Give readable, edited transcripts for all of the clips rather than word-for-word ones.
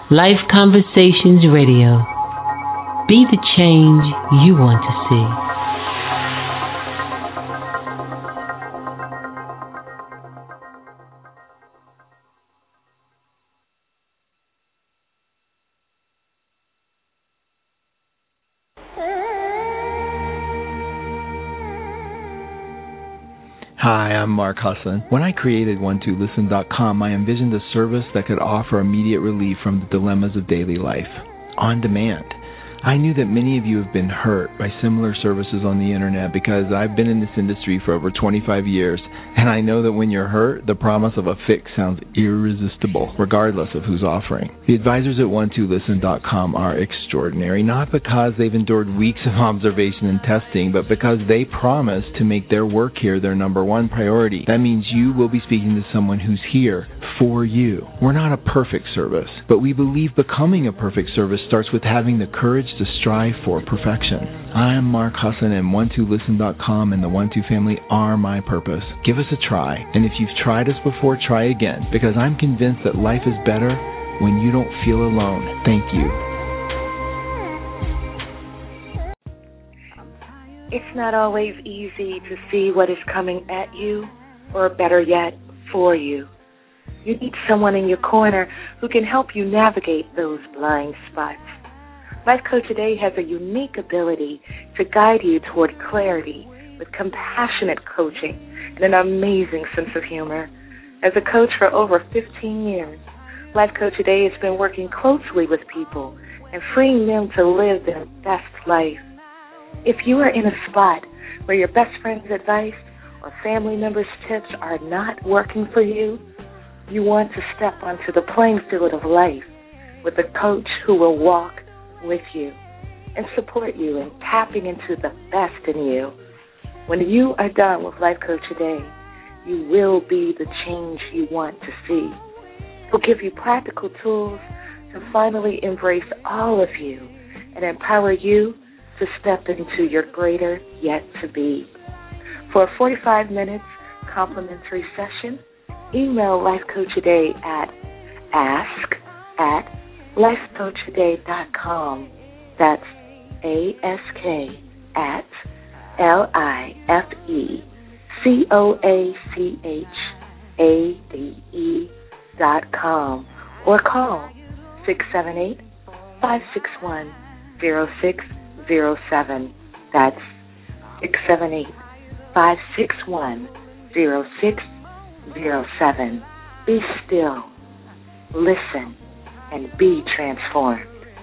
Life Conversations Radio. Be the change you want to see. Hi, I'm Mark Husson. When I created one2listen.com, I envisioned a service that could offer immediate relief from the dilemmas of daily life, on demand. I knew that many of you have been hurt by similar services on the internet because I've been in this industry for over 25 years, and I know that when you're hurt, the promise of a fix sounds irresistible, regardless of who's offering. The advisors at one2listen.com are extraordinary, not because they've endured weeks of observation and testing, but because they promise to make their work here their number one priority. That means you will be speaking to someone who's here for you. We're not a perfect service, but we believe becoming a perfect service starts with having the courage to strive for perfection. I'm Mark Husson, and one2listen.com and the One2 family are my purpose. Give us a try, and if you've tried us before, try again, because I'm convinced that life is better when you don't feel alone. Thank you. It's not always easy to see what is coming at you, or better yet, for you. You need someone in your corner who can help you navigate those blind spots. Life Coach Today has a unique ability to guide you toward clarity with compassionate coaching and an amazing sense of humor. As a coach for over 15 years, Life Coach Today has been working closely with people and freeing them to live their best life. If you are in a spot where your best friend's advice or family members' tips are not working for you, you want to step onto the playing field of life with a coach who will walk with you and support you in tapping into the best in you. When you are done with Life Coach Today, you will be the change you want to see. He'll give you practical tools to finally embrace all of you and empower you to step into your greater yet to be. For a 45 minutes complimentary session, email Life Coach Today at ask@lifecoachtoday.com. That's ask@lifecoachade.com, or call 678-561-0607. That's 678-561-0607. Be still, listen, and be transformed.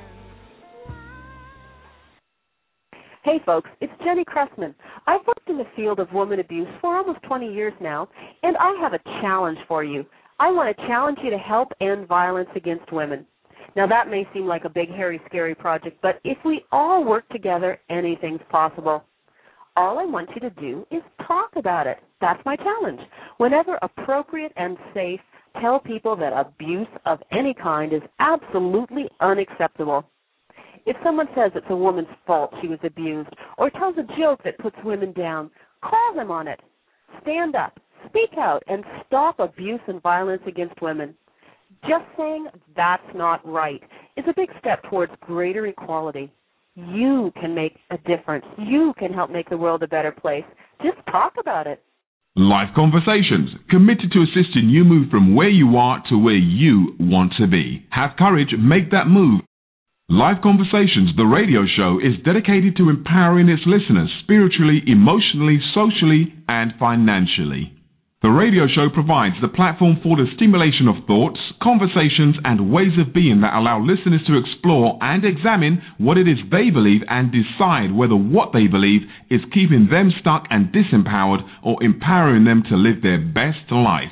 Hey folks, it's Jenny Cressman. I've worked in the field of woman abuse for almost 20 years now, and I have a challenge for you. I want to challenge you to help end violence against women. Now that may seem like a big, hairy, scary project, but if we all work together, anything's possible. All I want you to do is talk about it. That's my challenge. Whenever appropriate and safe, tell people that abuse of any kind is absolutely unacceptable. If someone says it's a woman's fault she was abused or tells a joke that puts women down, call them on it. Stand up, speak out, and stop abuse and violence against women. Just saying that's not right is a big step towards greater equality. You can make a difference. You can help make the world a better place. Just talk about it. Life Conversations, committed to assisting you move from where you are to where you want to be. Have courage, make that move. Life Conversations, the radio show, is dedicated to empowering its listeners spiritually, emotionally, socially, and financially. The radio show provides the platform for the stimulation of thoughts, conversations, and ways of being that allow listeners to explore and examine what it is they believe and decide whether what they believe is keeping them stuck and disempowered or empowering them to live their best life.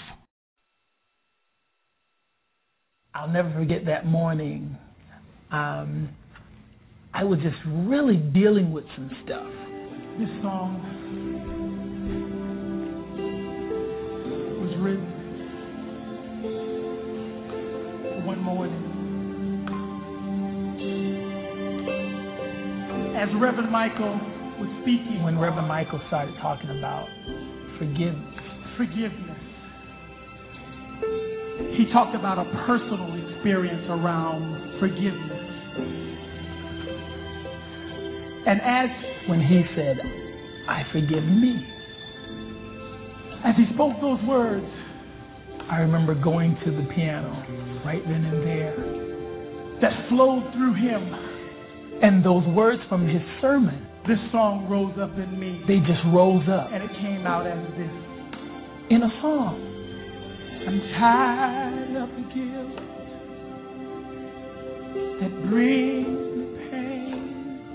I'll never forget that morning. I was just really dealing with some stuff. This song was written one morning as Reverend Michael was speaking. When Reverend Michael started talking about forgiveness, he he talked about a personal experience around forgiveness. And as when he said, I forgive me, as he spoke those words, I remember going to the piano right then and there that flowed through him. And those words from his sermon, this song rose up in me. They just rose up. And it came out as this in a song. I'm tired of the guilt that brings me pain.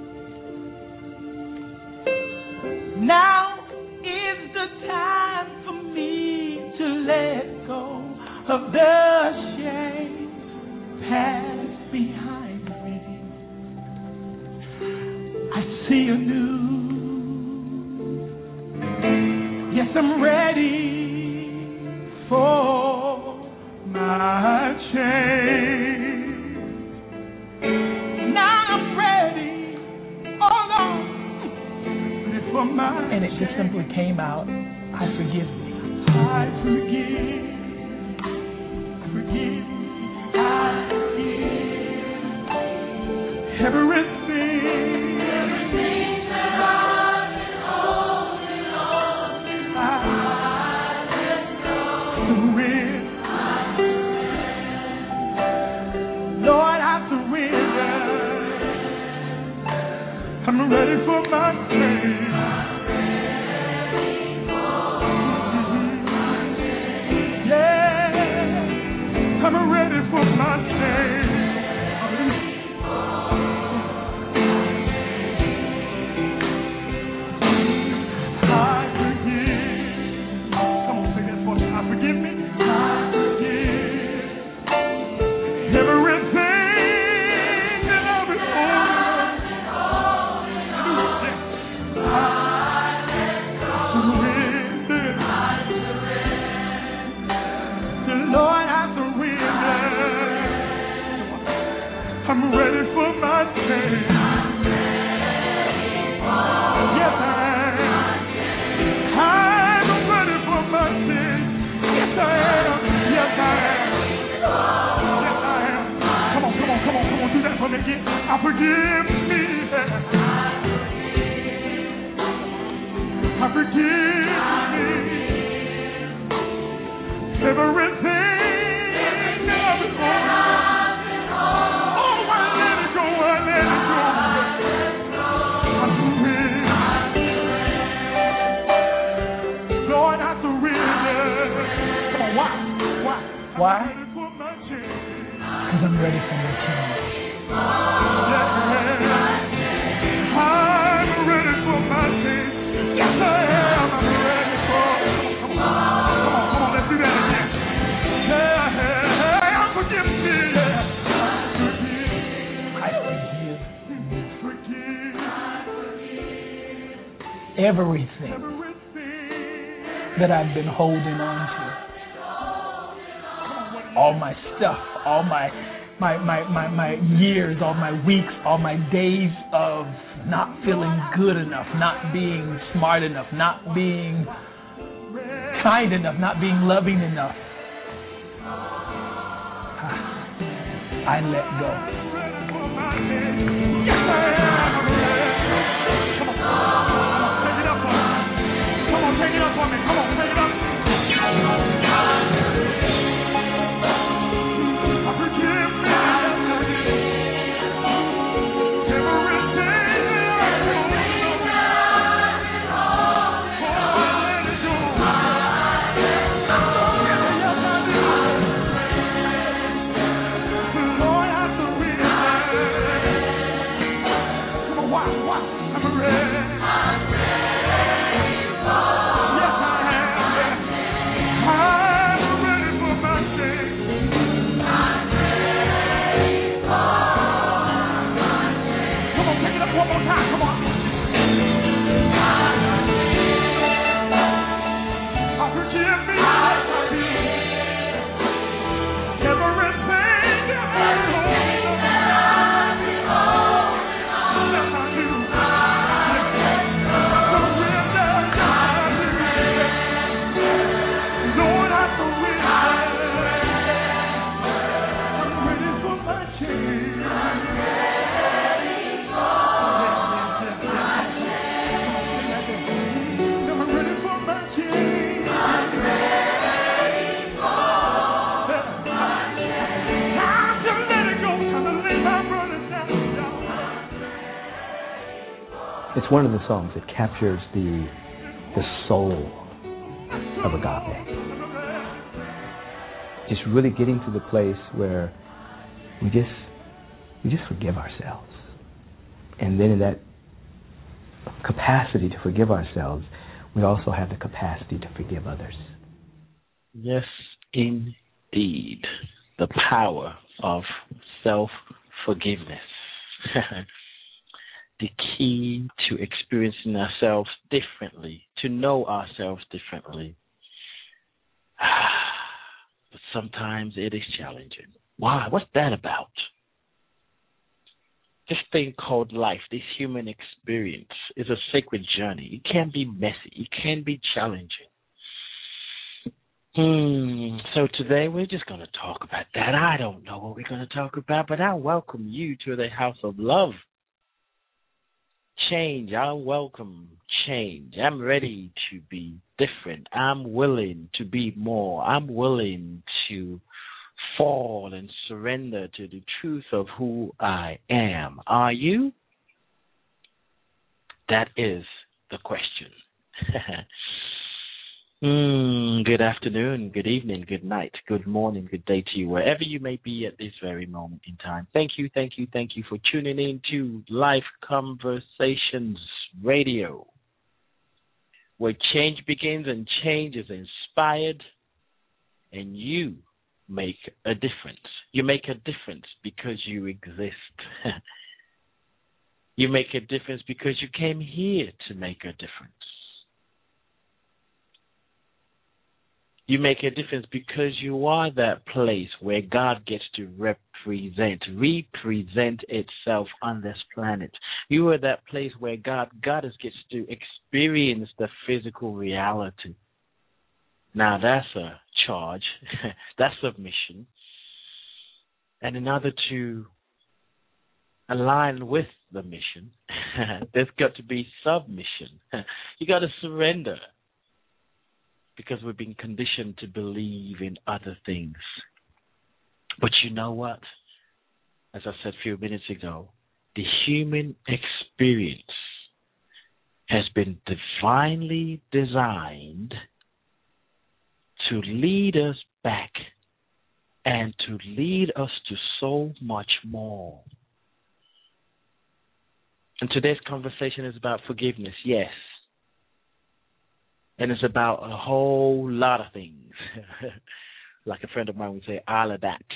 Now is the time for me to let go of the shame past behind me. I see anew. Yes, I'm ready for my change. Now I'm ready, oh Lord, ready for my and it just simply came out, I forgive me. I forgive, forgive, I forgive everything that I've been holding on to. Lord, I surrender. I'm ready for my change. Yeah, I'm ready for my change. I forgive. Come on, sing that for me. I forgive me. I forgive everything that I've been holding on. I surrender. Lord, I surrender. I'm ready for my change. Yes, I am. I'm ready for my change. Yes, I am. Yes, I am. Yes, I am. Come on, do that for me again. I forgive me. I forgive me. Everything that I've been holding. Oh, I let it go. I surrender. Lord, I surrender. Come on, why? Because I'm ready for my change. Yes, I'm ready for my change. Yes, I am. I'm ready for. Come on, let's do that again. Yeah, forgive me. I forgive. Everything that I've been holding on to. All my stuff, all my years, all my weeks, all my days of not feeling good enough, not being smart enough, not being kind enough, not being loving enough. I let go. Come on, take it up for me. Come on, take it up. It's one of the songs that captures the soul of agape. Just really getting to the place where we just forgive ourselves. And then in that capacity to forgive ourselves, we also have the capacity to forgive others. Yes, indeed. The power of self-forgiveness. The key to experiencing ourselves differently, to know ourselves differently. But sometimes it is challenging. Why? What's that about? This thing called life, this human experience, is a sacred journey. It can be messy. It can be challenging. So today we're just going to talk about that. I don't know what we're going to talk about, but I welcome you to the House of Love. Change. I welcome change. I'm ready to be different. I'm willing to be more. I'm willing to fall and surrender to the truth of who I am. Are you? That is the question. Good afternoon, good evening, good night, good morning, good day to you, wherever you may be at this very moment in time. Thank you for tuning in to Life Conversations Radio, where change begins and change is inspired, and you make a difference. You make a difference because you exist. You make a difference because you came here to make a difference. You make a difference because you are that place where God gets to represent itself on this planet. You are that place where God gets to experience the physical reality. Now that's a charge. That's a mission. And in order to align with the mission, there's got to be submission. You got to surrender. Because we've been conditioned to believe in other things. But you know what? As I said a few minutes ago, the human experience has been divinely designed to lead us back and to lead us to so much more. And today's conversation is about forgiveness, yes. And it's about a whole lot of things. Like a friend of mine would say, all of that.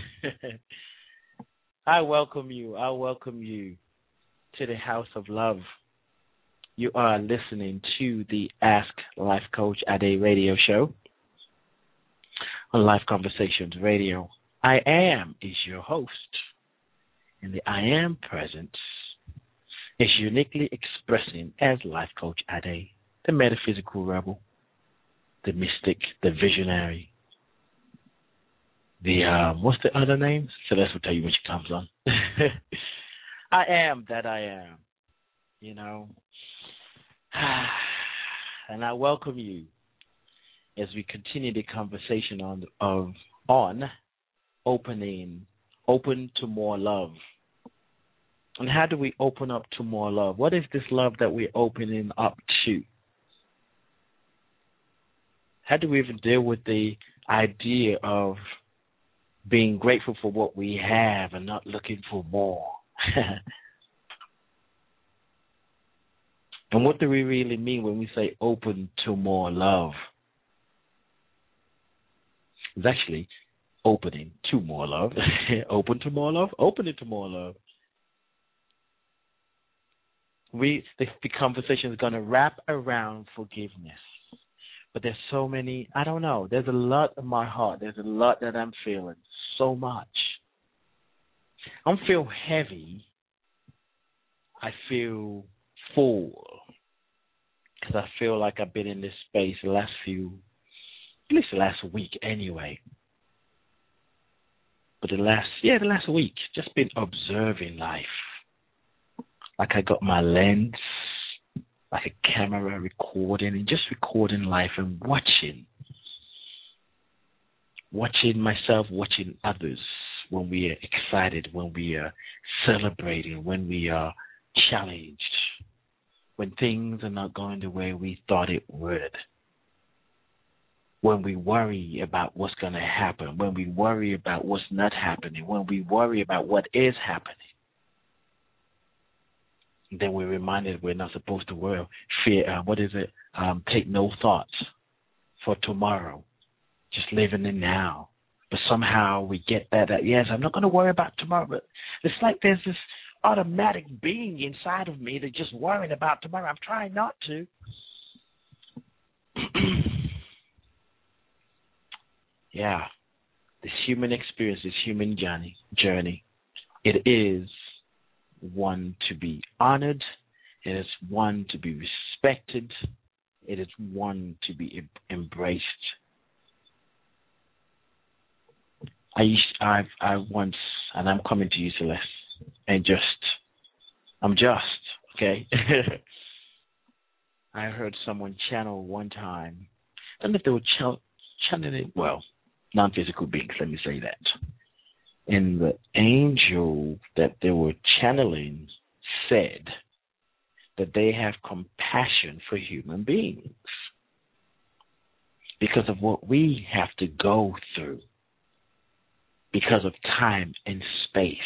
I welcome you to the House of Love. You are listening to the Ask Life Coach Ade radio show on Life Conversations Radio. I Am is your host. And the I Am presence is uniquely expressing as Life Coach Ade. The metaphysical rebel, the mystic, the visionary, the, what's the other name? Celeste will tell you when she comes on. I am that I am, you know. And I welcome you as we continue the conversation on open to more love. And how do we open up to more love? What is this love that we're opening up to? How do we even deal with the idea of being grateful for what we have and not looking for more? And what do we really mean when we say open to more love? It's actually opening to more love. Open to more love, opening to more love. The conversation is going to wrap around forgiveness. But there's so many, I don't know, there's a lot in my heart. There's a lot that I'm feeling, so much. I don't feel heavy. I feel full. Because I feel like I've been in this space at least the last week anyway. But the last week, just been observing life. Like I got my lens, like a camera recording and just recording life and watching myself, watching others when we are excited, when we are celebrating, when we are challenged, when things are not going the way we thought it would, when we worry about what's going to happen, when we worry about what's not happening, when we worry about what is happening, then we're reminded we're not supposed to take no thoughts for tomorrow, just living in now. But somehow we get that, yes, I'm not going to worry about tomorrow, but it's like there's this automatic being inside of me that's just worrying about tomorrow. I'm trying not to. Yeah, this human experience, this human journey, it is one to be honored. It is one to be respected. It is one to be embraced. I once, and I'm coming to you, Celeste, and okay? I heard someone channel one time. I don't know if they were channeling, non-physical beings, let me say that. And the angel that they were channeling said that they have compassion for human beings because of what we have to go through, because of time and space.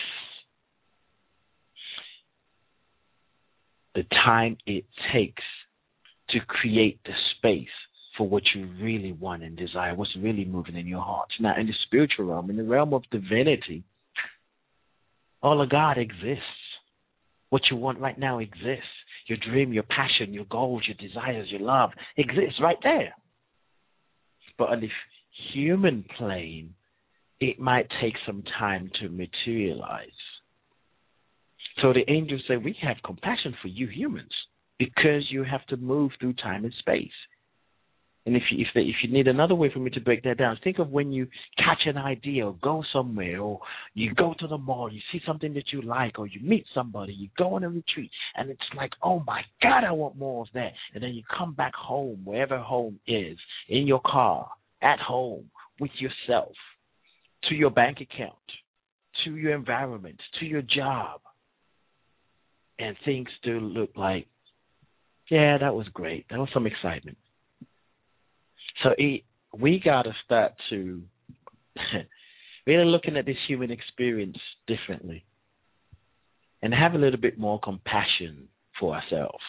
The time it takes to create the space for what you really want and desire, what's really moving in your heart. Now, in the spiritual realm, in the realm of divinity, all of God exists. What you want right now exists. Your dream, your passion, your goals, your desires, your love exists right there. But on the human plane, it might take some time to materialize. So the angels say, we have compassion for you humans because you have to move through time and space. And if you need another way for me to break that down, think of when you catch an idea or go somewhere, or you go to the mall, you see something that you like, or you meet somebody, you go on a retreat, and it's like, oh my God, I want more of that. And then you come back home, wherever home is, in your car, at home, with yourself, to your bank account, to your environment, to your job. And things still look like, yeah, that was great. That was some excitement. So we got to start to really looking at this human experience differently and have a little bit more compassion for ourselves.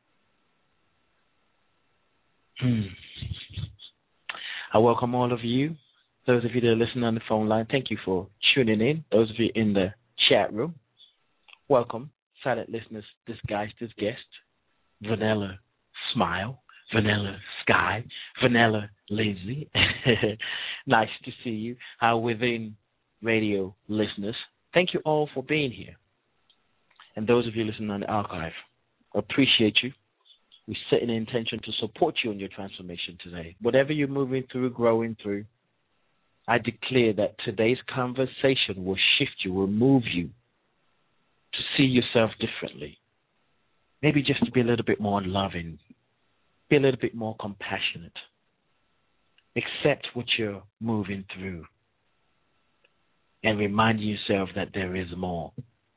I welcome all of you. Those of you that are listening on the phone line, thank you for tuning in. Those of you in the chat room, welcome. Silent listeners, disguised as guest, Vanilla Smile, Vanilla Sky, Vanilla Lindsay. Nice to see you. Within radio listeners, thank you all for being here. And those of you listening on the archive, appreciate you. We set an intention to support you in your transformation today. Whatever you're moving through, growing through, I declare that today's conversation will shift you, will move you to see yourself differently. Maybe just to be a little bit more loving, be a little bit more compassionate. Accept what you're moving through and remind yourself that there is more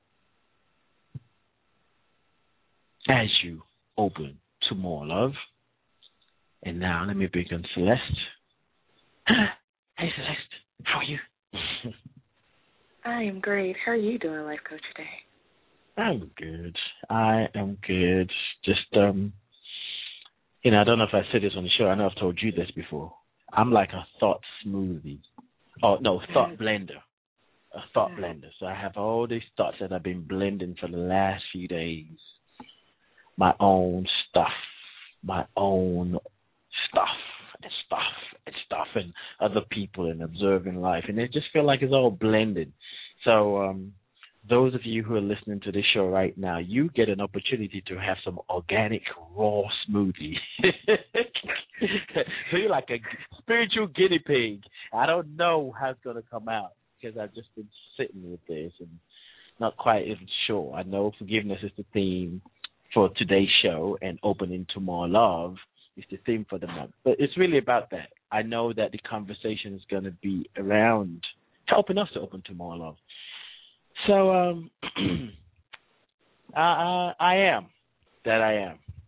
as you open to more love. And now let me bring on Celeste. Hey, Celeste, how are you? I am great. How are you doing, Life Coach, today? I'm good. I am good. Just, I don't know if I said this on the show. I know I've told you this before. I'm like a thought smoothie. Oh, no, thought blender. A thought blender. So I have all these thoughts that I've been blending for the last few days. My own stuff. My own stuff. And other people and observing life. And it just feel like it's all blended. So, those of you who are listening to this show right now, you get an opportunity to have some organic raw smoothie. So you're like a spiritual guinea pig. I don't know how it's going to come out because I've just been sitting with this and not quite even sure. I know forgiveness is the theme for today's show, and opening to more love is the theme for the month. But it's really about that. I know that the conversation is going to be around helping us to open to more love. So I am that I am.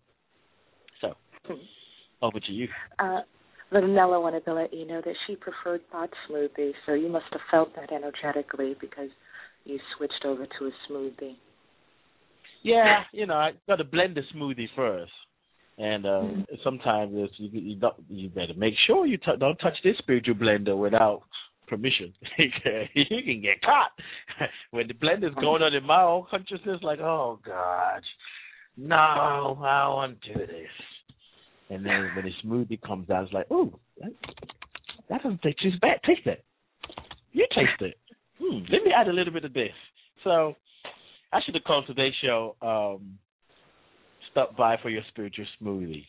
Over to you. Vanilla wanted to let you know that she preferred thought smoothie, so you must have felt that energetically because you switched over to a smoothie. Yeah, I got to blend the smoothie first. And sometimes you better make sure you don't touch this spiritual blender without permission. You can get caught. When the blender's going on in my own consciousness, like, oh, God, no, I don't want to do this. And then when the smoothie comes out, it's like, ooh, that doesn't taste too bad. Taste it. You taste it. Let me add a little bit of this. So I should have called today's show, Stop by for your spiritual smoothie.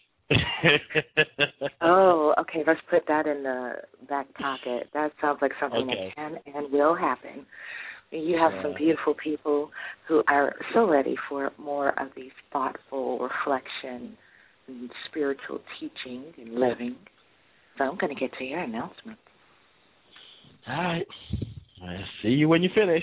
Oh, okay. Let's put that in the back pocket. That sounds like something that can and will happen. You have some beautiful people who are so ready for more of these thoughtful reflection and spiritual teaching and living. So I'm going to get to your announcement. All right. I'll see you when you finish.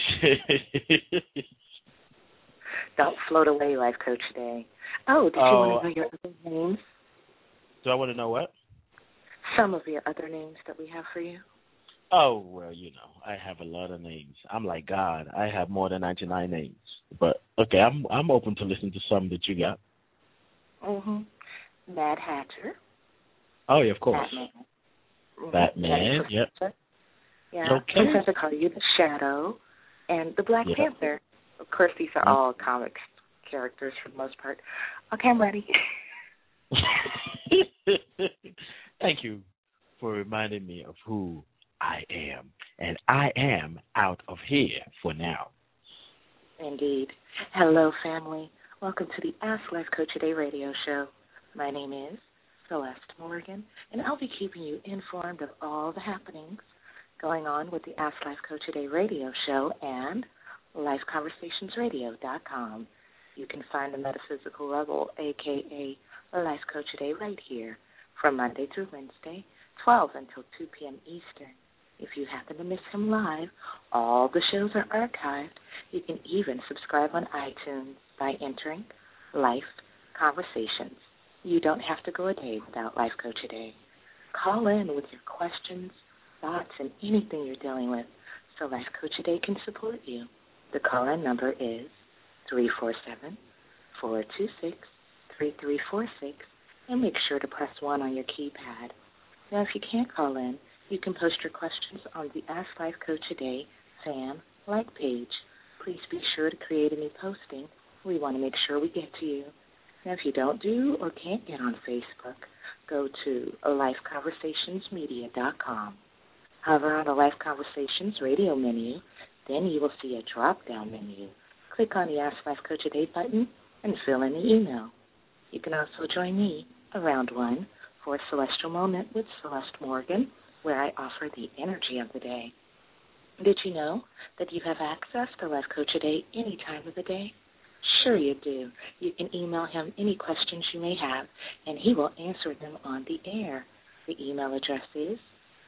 Don't float away, Life Coach Day. Oh, did you want to know your other names? Do I want to know what? Some of your other names that we have for you. Oh, well, I have a lot of names. I'm like God. I have more than 99 names. But, okay, I'm open to listen to some that you got. Mad Hatter. Oh, yeah, of course. Batman, yep. Yeah, okay. sometimes I call you the Shadow and the Black Panther. Of course, these are all comic characters for the most part. Okay, I'm ready. Thank you for reminding me of who I am. And I am out of here for now. Indeed. Hello, family. Welcome to the Ask Life Coach Today radio show. My name is Celeste Morgan, and I'll be keeping you informed of all the happenings going on with the Ask Life Coach Today radio show and LifeConversationsRadio.com. You can find the Metaphysical Rebel, a.k.a. Life Coach Today, right here from Monday through Wednesday, 12 until 2 p.m. Eastern. If you happen to miss him live, all the shows are archived. You can even subscribe on iTunes by entering Life Conversations. You don't have to go a day without Life Coach Today. Call in with your questions, thoughts, and anything you're dealing with so Life Coach Today can support you. The call-in number is 347-426-3346, and make sure to press 1 on your keypad. Now, if you can't call in, you can post your questions on the Ask Life Coach Today fan like page. Please be sure to create a new posting. We want to make sure we get to you. Now, if you don't do or can't get on Facebook, go to lifeconversationsmedia.com. Hover on the Life Conversations radio menu, then you will see a drop-down menu. Click on the Ask Life Coach Today button and fill in the email. You can also join me around 1 for a Celestial Moment with Celeste Morgan, where I offer the energy of the day. Did you know that you have access to Life Coach Today any time of the day? Sure you do. You can email him any questions you may have, and he will answer them on the air. The email address is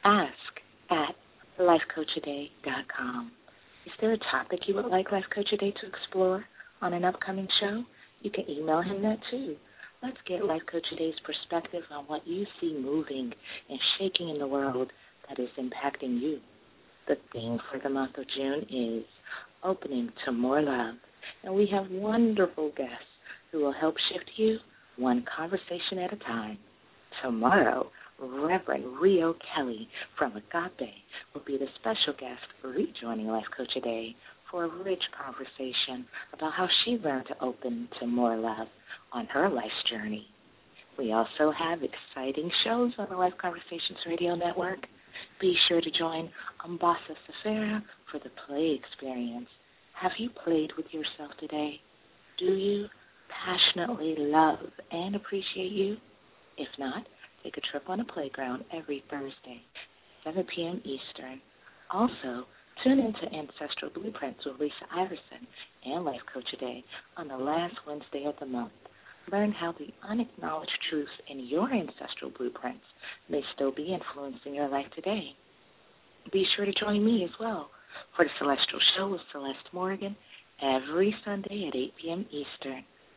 ask@lifecoachtoday.com. Is there a topic you would like Life Coach Today to explore on an upcoming show? You can email him that too. Let's get Life Coach Today's perspective on what you see moving and shaking in the world that is impacting you. The theme for the month of June is Opening to More Love. And we have wonderful guests who will help shift you one conversation at a time. Tomorrow, Reverend Rio Kelly from Agape will be the special guest rejoining Life Coach Today for a rich conversation about how she learned to open to more love on her life's journey. We also have exciting shows on the Life Conversations Radio Network. Be sure to join Ambassa Safera for the play experience. Have you played with yourself today? Do you passionately love and appreciate you? If not, take a trip on a playground every Thursday, 7 p.m. Eastern. Also, tune into Ancestral Blueprints with Lisa Iverson and Life Coach Today on the last Wednesday of the month. Learn how the unacknowledged truths in your ancestral blueprints may still be influencing your life today. Be sure to join me as well for the Celestial Show with Celeste Morgan every Sunday at 8 p.m. Eastern.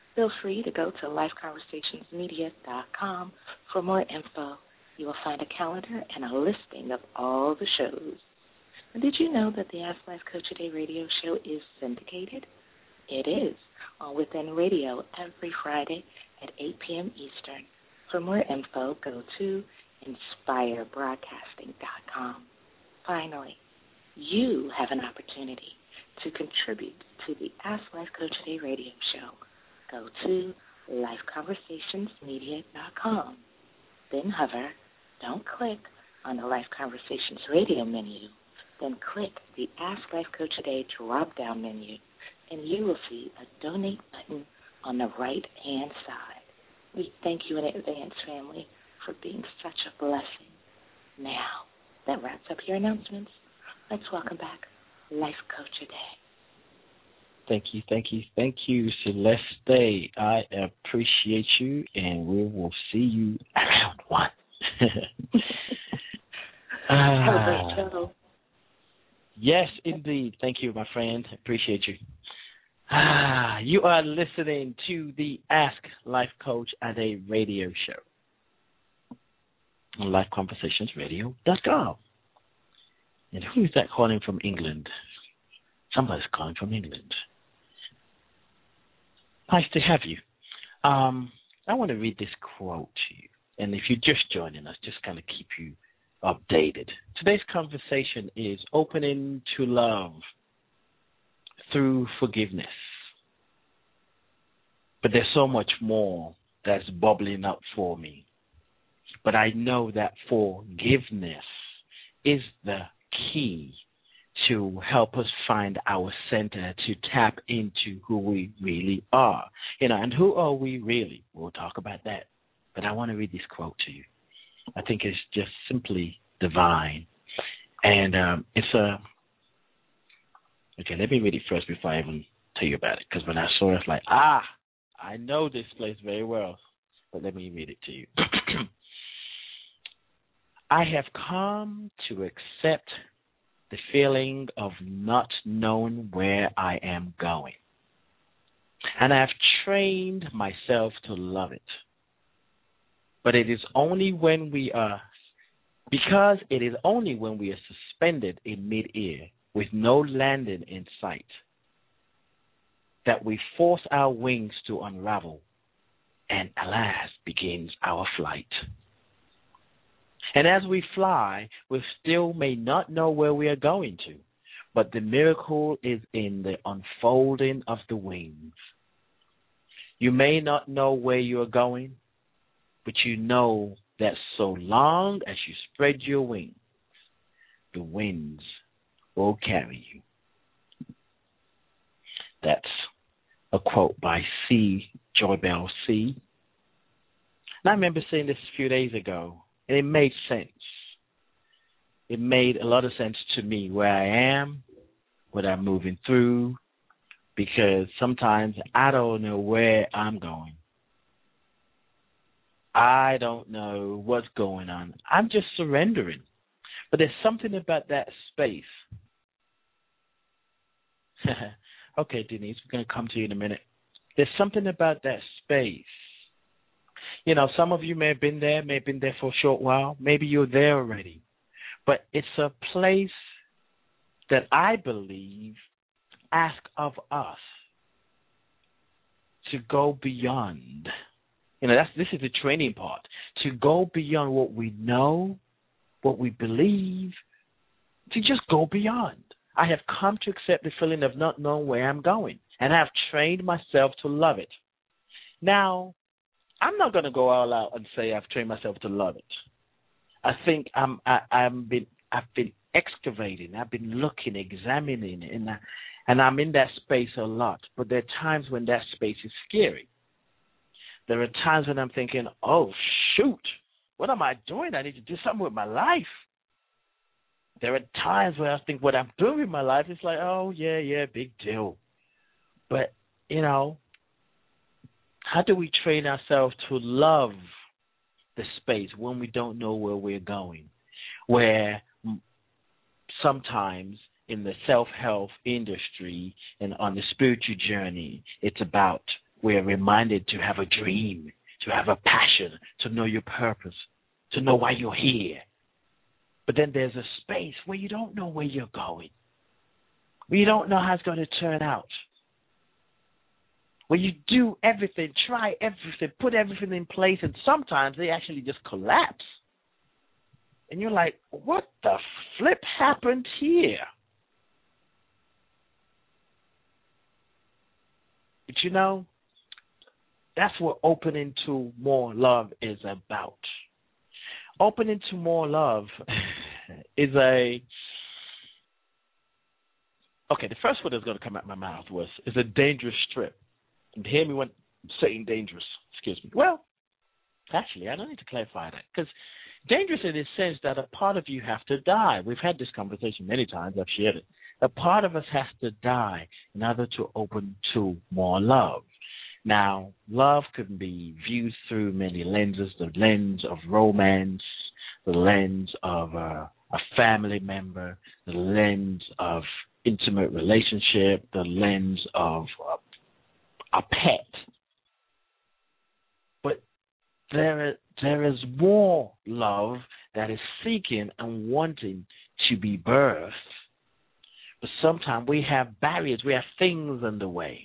Feel free to go to lifeconversationsmedia.com for more info. You will find a calendar and a listing of all the shows. And did you know that the Ask Life Coach Today radio show is syndicated? It is on Within Radio every Friday at 8 p.m. Eastern. For more info, go to inspirebroadcasting.com. Finally, you have an opportunity to contribute to the Ask Life Coach Today radio show. Go to lifeconversationsmedia.com. Then hover, don't click on the Life Conversations radio menu, then click the Ask Life Coach Today drop-down menu, and you will see a donate button on the right-hand side. We thank you in advance, family, for being such a blessing. Now, that wraps up your announcements. Let's welcome back Life Coach Today. Thank you, Celeste. I appreciate you, and we will see you around one. Have a great show. Yes, indeed. Thank you, my friend. Appreciate you. You are listening to the Ask Life Coach Today radio show on lifeconversationsradio.com. And who is that calling from England? Somebody's calling from England. Nice to have you. I want to read this quote to you. And if you're just joining us, just kind of keep you updated. Today's conversation is opening to love through forgiveness. But there's so much more that's bubbling up for me. But I know that forgiveness is the key to help us find our center, to tap into who we really are. And who are we really? We'll talk about that. But I want to read this quote to you. I think it's just simply divine. And okay, let me read it first before I even tell you about it. Because when I saw it, it's like, I know this place very well. But let me read it to you. I have come to accept the feeling of not knowing where I am going. And I've trained myself to love it. But it is only when we are suspended in midair with no landing in sight that we force our wings to unravel, and alas, begins our flight. And as we fly, we still may not know where we are going to, but the miracle is in the unfolding of the wings. You may not know where you are going, but you know that so long as you spread your wings, the winds will carry you. That's a quote by Joy Bell C. And I remember seeing this a few days ago, and it made sense. It made a lot of sense to me where I am, what I'm moving through, because sometimes I don't know where I'm going. I don't know what's going on. I'm just surrendering. But there's something about that space. Okay, Denise, we're going to come to you in a minute. There's something about that space. Some of you may have been there for a short while. Maybe you're there already. But it's a place that I believe asks of us to go beyond. This is the training part. To go beyond what we know, what we believe, to just go beyond. I have come to accept the feeling of not knowing where I'm going, and I have trained myself to love it. Now, I'm not going to go all out and say I've trained myself to love it. I think I've been excavating, I've been looking, examining, and I'm in that space a lot. But there are times when that space is scary. There are times when I'm thinking, oh, shoot, what am I doing? I need to do something with my life. There are times where I think what I'm doing with my life is like, oh, yeah, big deal. But, how do we train ourselves to love the space when we don't know where we're going? Where sometimes in the self-help industry and on the spiritual journey, it's about We are reminded to have a dream, to have a passion, to know your purpose, to know why you're here. But then there's a space where you don't know where you're going, where you don't know how it's going to turn out, where you do everything, try everything, put everything in place, and sometimes they actually just collapse. And you're like, what the flip happened here? But you know, that's what opening to more love is about. Opening to more love is the first word that's going to come out of my mouth is a dangerous trip. And hear me when saying dangerous, excuse me. Well, actually, I don't need to clarify that, because dangerous in the sense that a part of you have to die. We've had this conversation many times. I've shared it. A part of us has to die in order to open to more love. Now, love could be viewed through many lenses, the lens of romance, the lens of a family member, the lens of intimate relationship, the lens of a pet. But there is more love that is seeking and wanting to be birthed. But sometimes we have barriers, we have things in the way.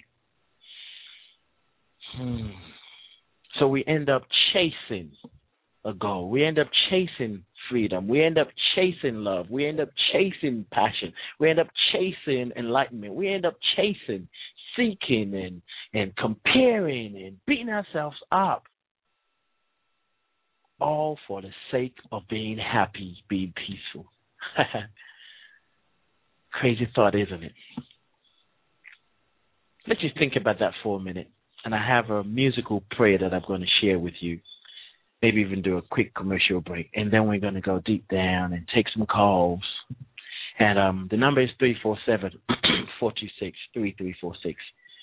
So we end up chasing a goal. We end up chasing freedom. We end up chasing love. We end up chasing passion. We end up chasing enlightenment. We end up chasing, seeking, and comparing and beating ourselves up. All for the sake of being happy, being peaceful. Crazy thought, isn't it? Let's just think about that for a minute. And I have a musical prayer that I'm going to share with you. Maybe even do a quick commercial break. And then we're going to go deep down and take some calls. And the number is 347-426-3346.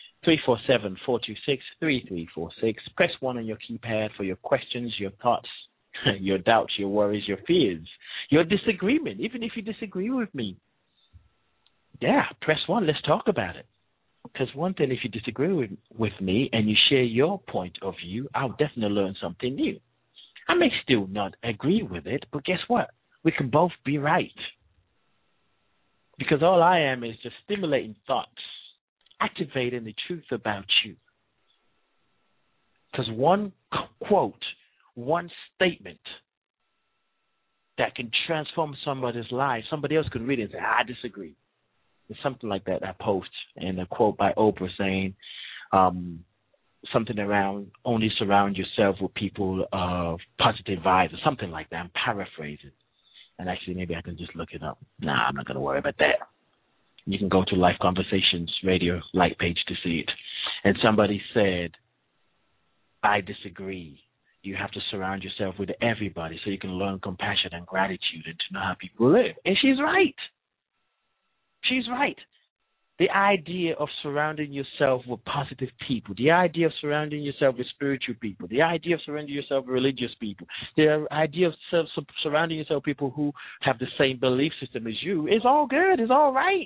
347-426-3346. Press 1 on your keypad for your questions, your thoughts, your doubts, your worries, your fears, your disagreement. Even if you disagree with me, press 1. Let's talk about it. Because one thing, if you disagree with me and you share your point of view, I'll definitely learn something new. I may still not agree with it, but guess what? We can both be right. Because all I am is just stimulating thoughts, activating the truth about you. Because one quote, one statement that can transform somebody's life, somebody else could read it and say, I disagree. It's something like that I post, and a quote by Oprah saying something around only surround yourself with people of positive vibes or something like that. I'm paraphrasing. And actually, maybe I can just look it up. Nah, I'm not going to worry about that. You can go to Life Conversations Radio Light page to see it. And somebody said, I disagree. You have to surround yourself with everybody so you can learn compassion and gratitude and to know how people live. And she's right. She's right. The idea of surrounding yourself with positive people, the idea of surrounding yourself with spiritual people, the idea of surrounding yourself with religious people, the idea of surrounding yourself with people who have the same belief system as you is all good, is all right.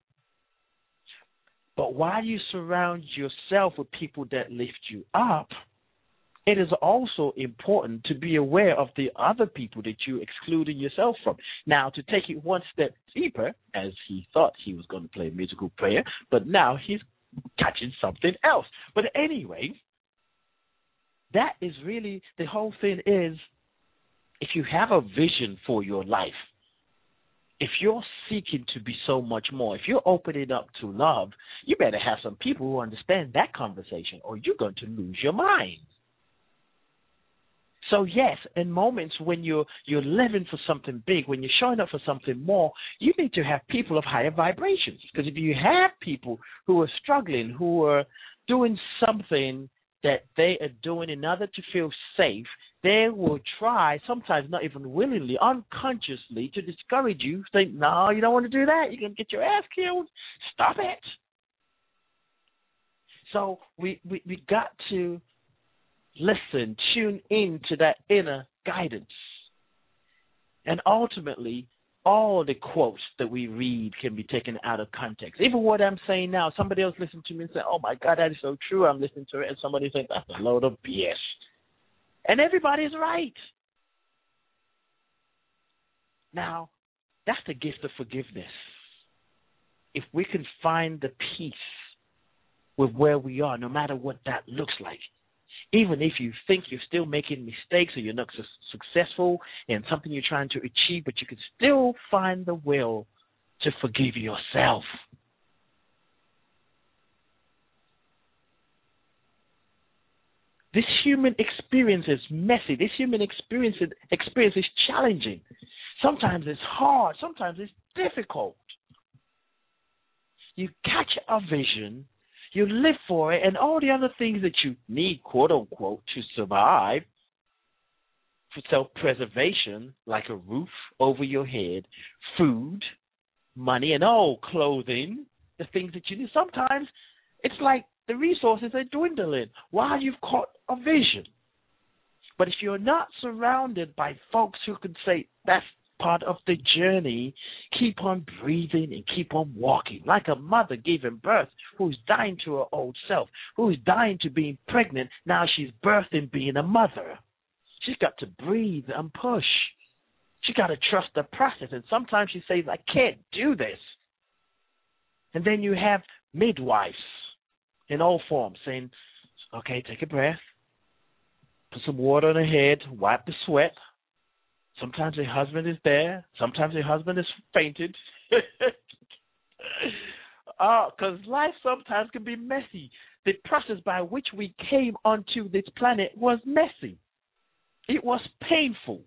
But while you surround yourself with people that lift you up, it is also important to be aware of the other people that you're excluding yourself from. Now, to take it one step deeper, as he thought he was going to play musical prayer, but now he's catching something else. But anyway, that is really, the whole thing is, if you have a vision for your life, if you're seeking to be so much more, if you're opening up to love, you better have some people who understand that conversation, or you're going to lose your mind. So yes, in moments when you're living for something big, when you're showing up for something more, you need to have people of higher vibrations. Because if you have people who are struggling, who are doing something that they are doing in order to feel safe, they will try, sometimes not even willingly, unconsciously, to discourage you. Think, no, you don't want to do that. You're going to get your ass killed. Stop it. So we got to listen, tune in to that inner guidance. And ultimately, all the quotes that we read can be taken out of context. Even what I'm saying now, somebody else listen to me and say, oh, my God, that is so true. I'm listening to it. And somebody says, that's a load of BS. And everybody's right. Now, that's the gift of forgiveness. If we can find the peace with where we are, no matter what that looks like, even if you think you're still making mistakes or you're not successful in something you're trying to achieve, but you can still find the will to forgive yourself. This human experience is messy. This human experience is challenging. Sometimes it's hard. Sometimes it's difficult. You catch a vision, you live for it, and all the other things that you need, quote unquote, to survive, for self-preservation, like a roof over your head, food, money, and clothing, the things that you need. Sometimes it's like the resources are dwindling while you've caught a vision. But if you're not surrounded by folks who can say, that's part of the journey, keep on breathing and keep on walking, like a mother giving birth who's dying to her old self, who's dying to being pregnant. Now she's birthing being a mother. She's got to breathe and push. She got to trust the process. And sometimes she says, I can't do this. And then you have midwives in all forms saying, okay, take a breath, put some water on her head, wipe the sweat. Sometimes her husband is there. Sometimes her husband is fainted. Because life sometimes can be messy. The process by which we came onto this planet was messy. It was painful.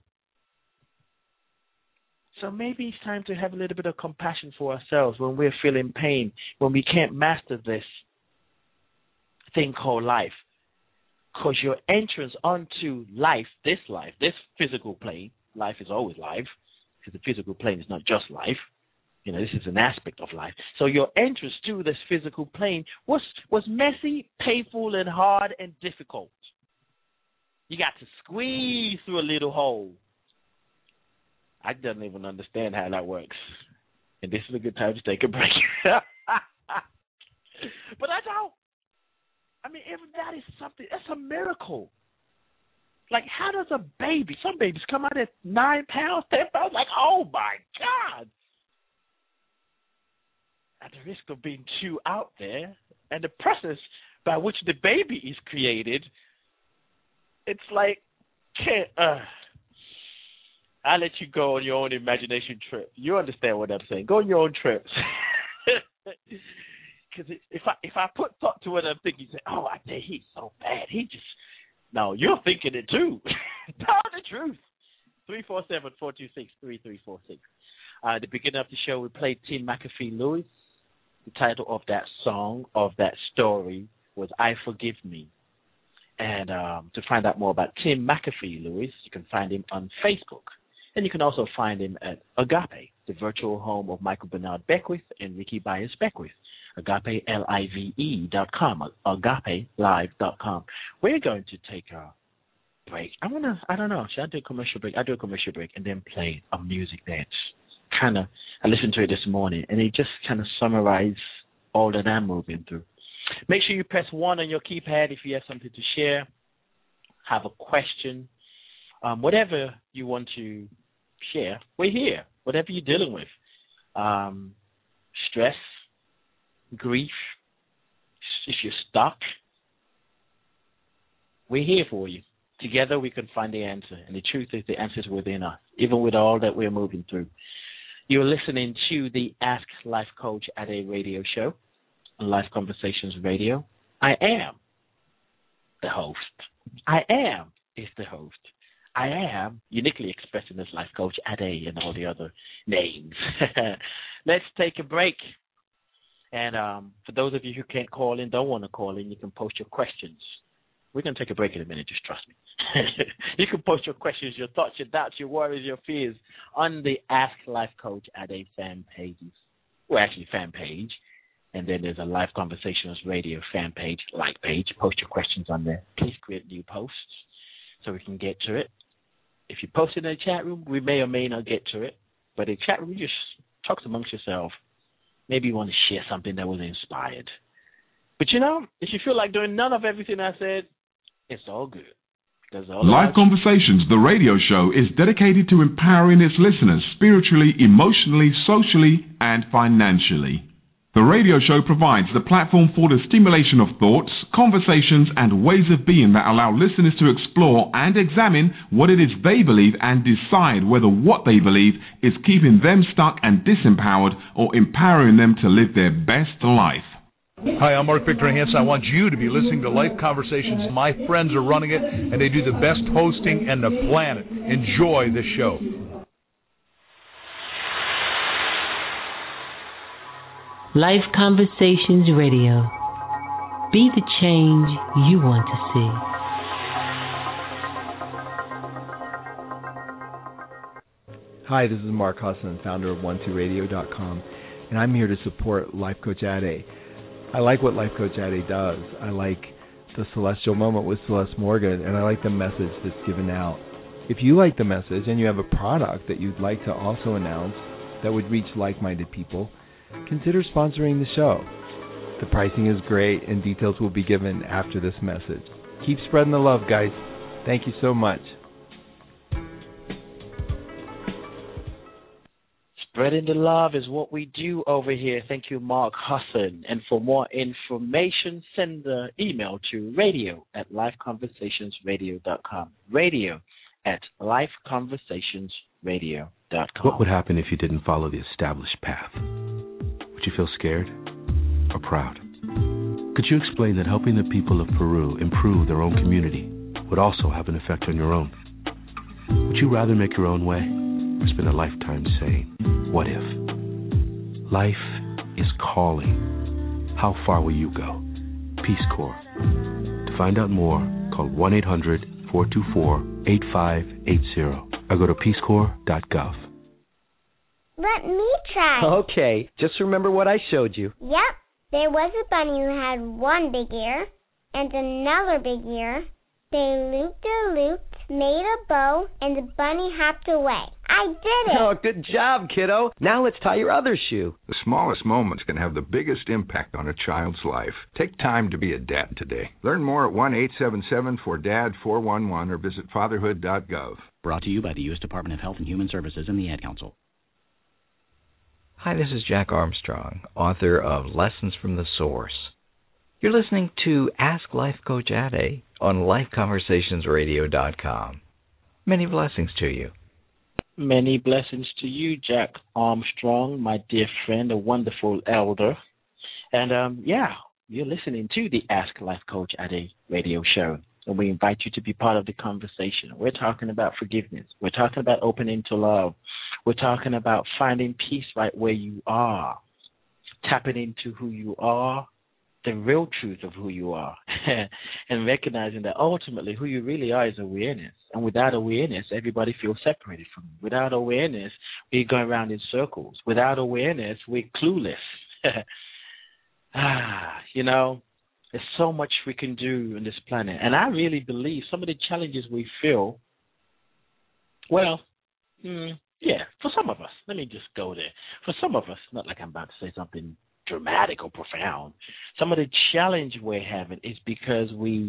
So maybe it's time to have a little bit of compassion for ourselves when we're feeling pain, when we can't master this thing called life. Because your entrance onto life, this physical plane, life is always life, because the physical plane is not just life. You know, this is an aspect of life. So your entrance to this physical plane was messy, painful, and hard and difficult. You got to squeeze through a little hole. I don't even understand how that works. And this is a good time to take a break. But I don't. I mean, even that is something, that's a miracle. Like, how does a baby, some babies come out at 9 pounds, 10 pounds, like, oh, my God. At the risk of being too out there, and the process by which the baby is created, it's like, I'll let you go on your own imagination trip. You understand what I'm saying. Go on your own trips. Because if I put thought to what I'm thinking, say, oh, I tell you, he's so bad. No, you're thinking it too. Tell the truth. 347-426-3346. At the beginning of the show, we played Tim McAfee Lewis. The title of that song, of that story, was I Forgive Me. And to find out more about Tim McAfee Lewis, you can find him on Facebook. And you can also find him at Agape, the virtual home of Michael Bernard Beckwith and Ricky Byers Beckwith. AgapeLive.com, AgapeLive.com. We're going to take a break. I don't know, should I do a commercial break? I'll do a commercial break and then play a music that's kind of, I listened to it this morning, and it just kind of summarizes all that I'm moving through. Make sure you press 1 on your keypad if you have something to share, have a question, whatever you want to share, we're here. Whatever you're dealing with. Stress, grief, if you're stuck, we're here for you. Together we can find the answer. And the truth is the answer is within us, even with all that we're moving through. You're listening to the Ask Life Coach at a radio show on Life Conversations Radio. I am the host. I am is the host. I am uniquely expressing this Life Coach at a and all the other names. Let's take a break. And for those of you who can't call in, don't want to call in, you can post your questions. We're going to take a break in a minute, just trust me. You can post your questions, your thoughts, your doubts, your worries, your fears on the Ask Life Coach at a fan page. Well, actually, fan page. And then there's a Life Conversations Radio fan page, like page. Post your questions on there. Please create new posts so we can get to it. If you post it in the chat room, we may or may not get to it. But in chat room, you just talk amongst yourself. Maybe you want to share something that was inspired. But if you feel like doing none of everything I said, it's all good. Live Conversations, the radio show, is dedicated to empowering its listeners spiritually, emotionally, socially, and financially. The radio show provides the platform for the stimulation of thoughts, conversations, and ways of being that allow listeners to explore and examine what it is they believe and decide whether what they believe is keeping them stuck and disempowered or empowering them to live their best life. Hi, I'm Mark Victor Hansen. I want you to be listening to Life Conversations. My friends are running it, and they do the best hosting in the planet. Enjoy the show. Life Conversations Radio. Be the change you want to see. Hi, this is Mark Husson, founder of 12radio.com, and I'm here to support Life Coach Ade. I like what Life Coach Ade does. I like the Celestial Moment with Celeste Morgan, and I like the message that's given out. If you like the message and you have a product that you'd like to also announce that would reach like-minded people, consider sponsoring the show. The pricing is great, and details will be given after this message. Keep spreading the love, guys. Thank you so much. Spreading the love is what we do over here. Thank you, Mark Husson. And for more information, send the email to radio@lifeconversationsradio.com. radio@lifeconversationsradio.com. What would happen if you didn't follow the established path? Would you feel scared or proud? Could you explain that helping the people of Peru improve their own community would also have an effect on your own? Would you rather make your own way or spend a lifetime saying, what if? Life is calling. How far will you go? Peace Corps. To find out more, call 1-800-424-8580 or go to peacecorps.gov. Let me try. Okay, just remember what I showed you. Yep. There was a bunny who had one big ear and another big ear. They looped, made a bow, and the bunny hopped away. I did it! Oh, good job, kiddo. Now let's tie your other shoe. The smallest moments can have the biggest impact on a child's life. Take time to be a dad today. Learn more at 1-877-4DAD-411 or visit fatherhood.gov. Brought to you by the U.S. Department of Health and Human Services and the Ad Council. Hi, this is Jack Armstrong, author of Lessons from the Source. You're listening to Ask Life Coach Ade on LifeConversationsRadio.com. Many blessings to you. Many blessings to you, Jack Armstrong, my dear friend, a wonderful elder. And, you're listening to the Ask Life Coach Ade radio show. And we invite you to be part of the conversation. We're talking about forgiveness. We're talking about opening to love. We're talking about finding peace right where you are, tapping into who you are, the real truth of who you are, and recognizing that ultimately who you really are is awareness. And without awareness, everybody feels separated from you. Without awareness, we go around in circles. Without awareness, we're clueless. There's so much we can do on this planet. And I really believe some of the challenges we feel, for some of us, let me just go there. For some of us, not like I'm about to say something dramatic or profound, some of the challenge we're having is because we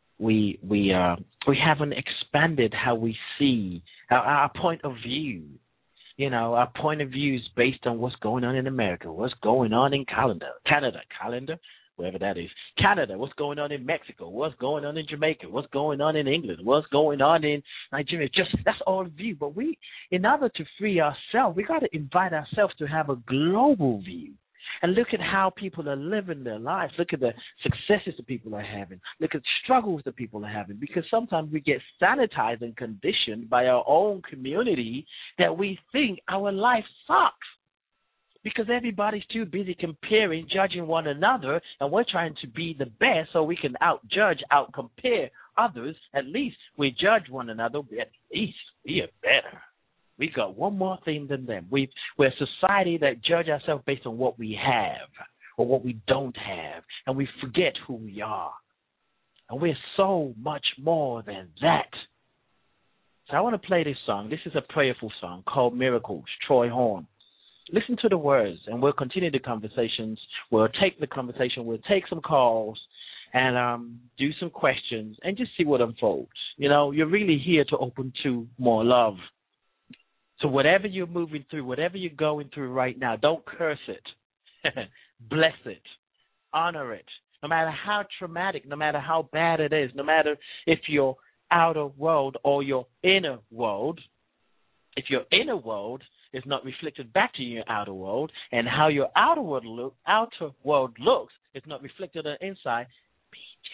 haven't expanded how we see our point of view. Our point of view is based on what's going on in America, what's going on in Canada, wherever that is, Canada, what's going on in Mexico, what's going on in Jamaica, what's going on in England, what's going on in Nigeria. That's all view. But in order to free ourselves, we got to invite ourselves to have a global view and look at how people are living their lives. Look at the successes that people are having. Look at the struggles that people are having, because sometimes we get sanitized and conditioned by our own community that we think our life sucks. Because everybody's too busy comparing, judging one another, and we're trying to be the best so we can out-compare others. At least we judge one another, but at least we are better. We got one more thing than them. We're a society that judge ourselves based on what we have or what we don't have, and we forget who we are. And we're so much more than that. So I want to play this song. This is a prayerful song called Miracles, Troy Horn. Listen to the words, and we'll continue the conversations. We'll take the conversation. We'll take some calls and do some questions and just see what unfolds. You know, you're really here to open to more love. So whatever you're moving through, whatever you're going through right now, don't curse it. Bless it. Honor it. No matter how traumatic, no matter how bad it is, no matter if your outer world or your inner world, if your inner world is not reflected back to your outer world, and how your outer world looks is not reflected on the inside, be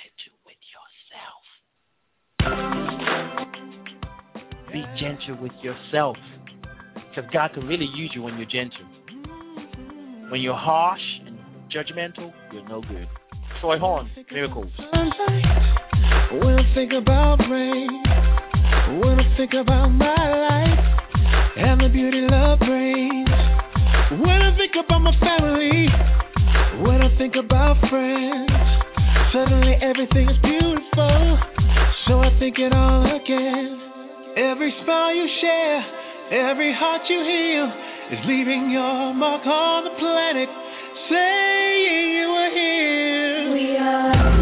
gentle with yourself. Be gentle with yourself, because God can really use you when you're gentle. When you're harsh and judgmental, you're no good. Troy Horn, Miracles. When I think about rain, when I think about my life and the beauty love brings, when I think about my family, when I think about friends, suddenly everything is beautiful, so I think it all again. Every smile you share, every heart you heal is leaving your mark on the planet, saying you were here. We are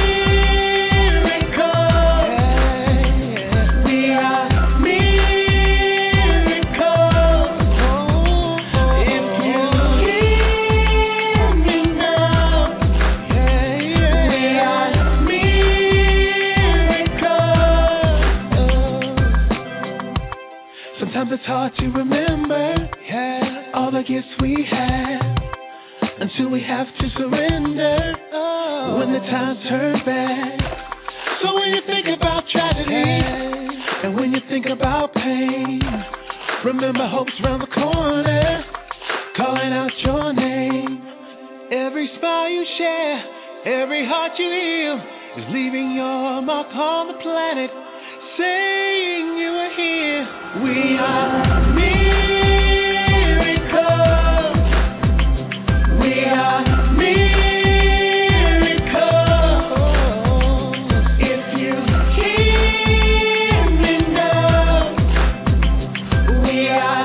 it's hard to remember, all the gifts we have until we have to surrender when the times turn bad. So when you think about tragedy and when you think about pain, remember hope's around the corner, calling out your name. Every smile you share, every heart you heal is leaving your mark on the planet, saying you are here. We are miracles. We are miracles. If you hear me now, we are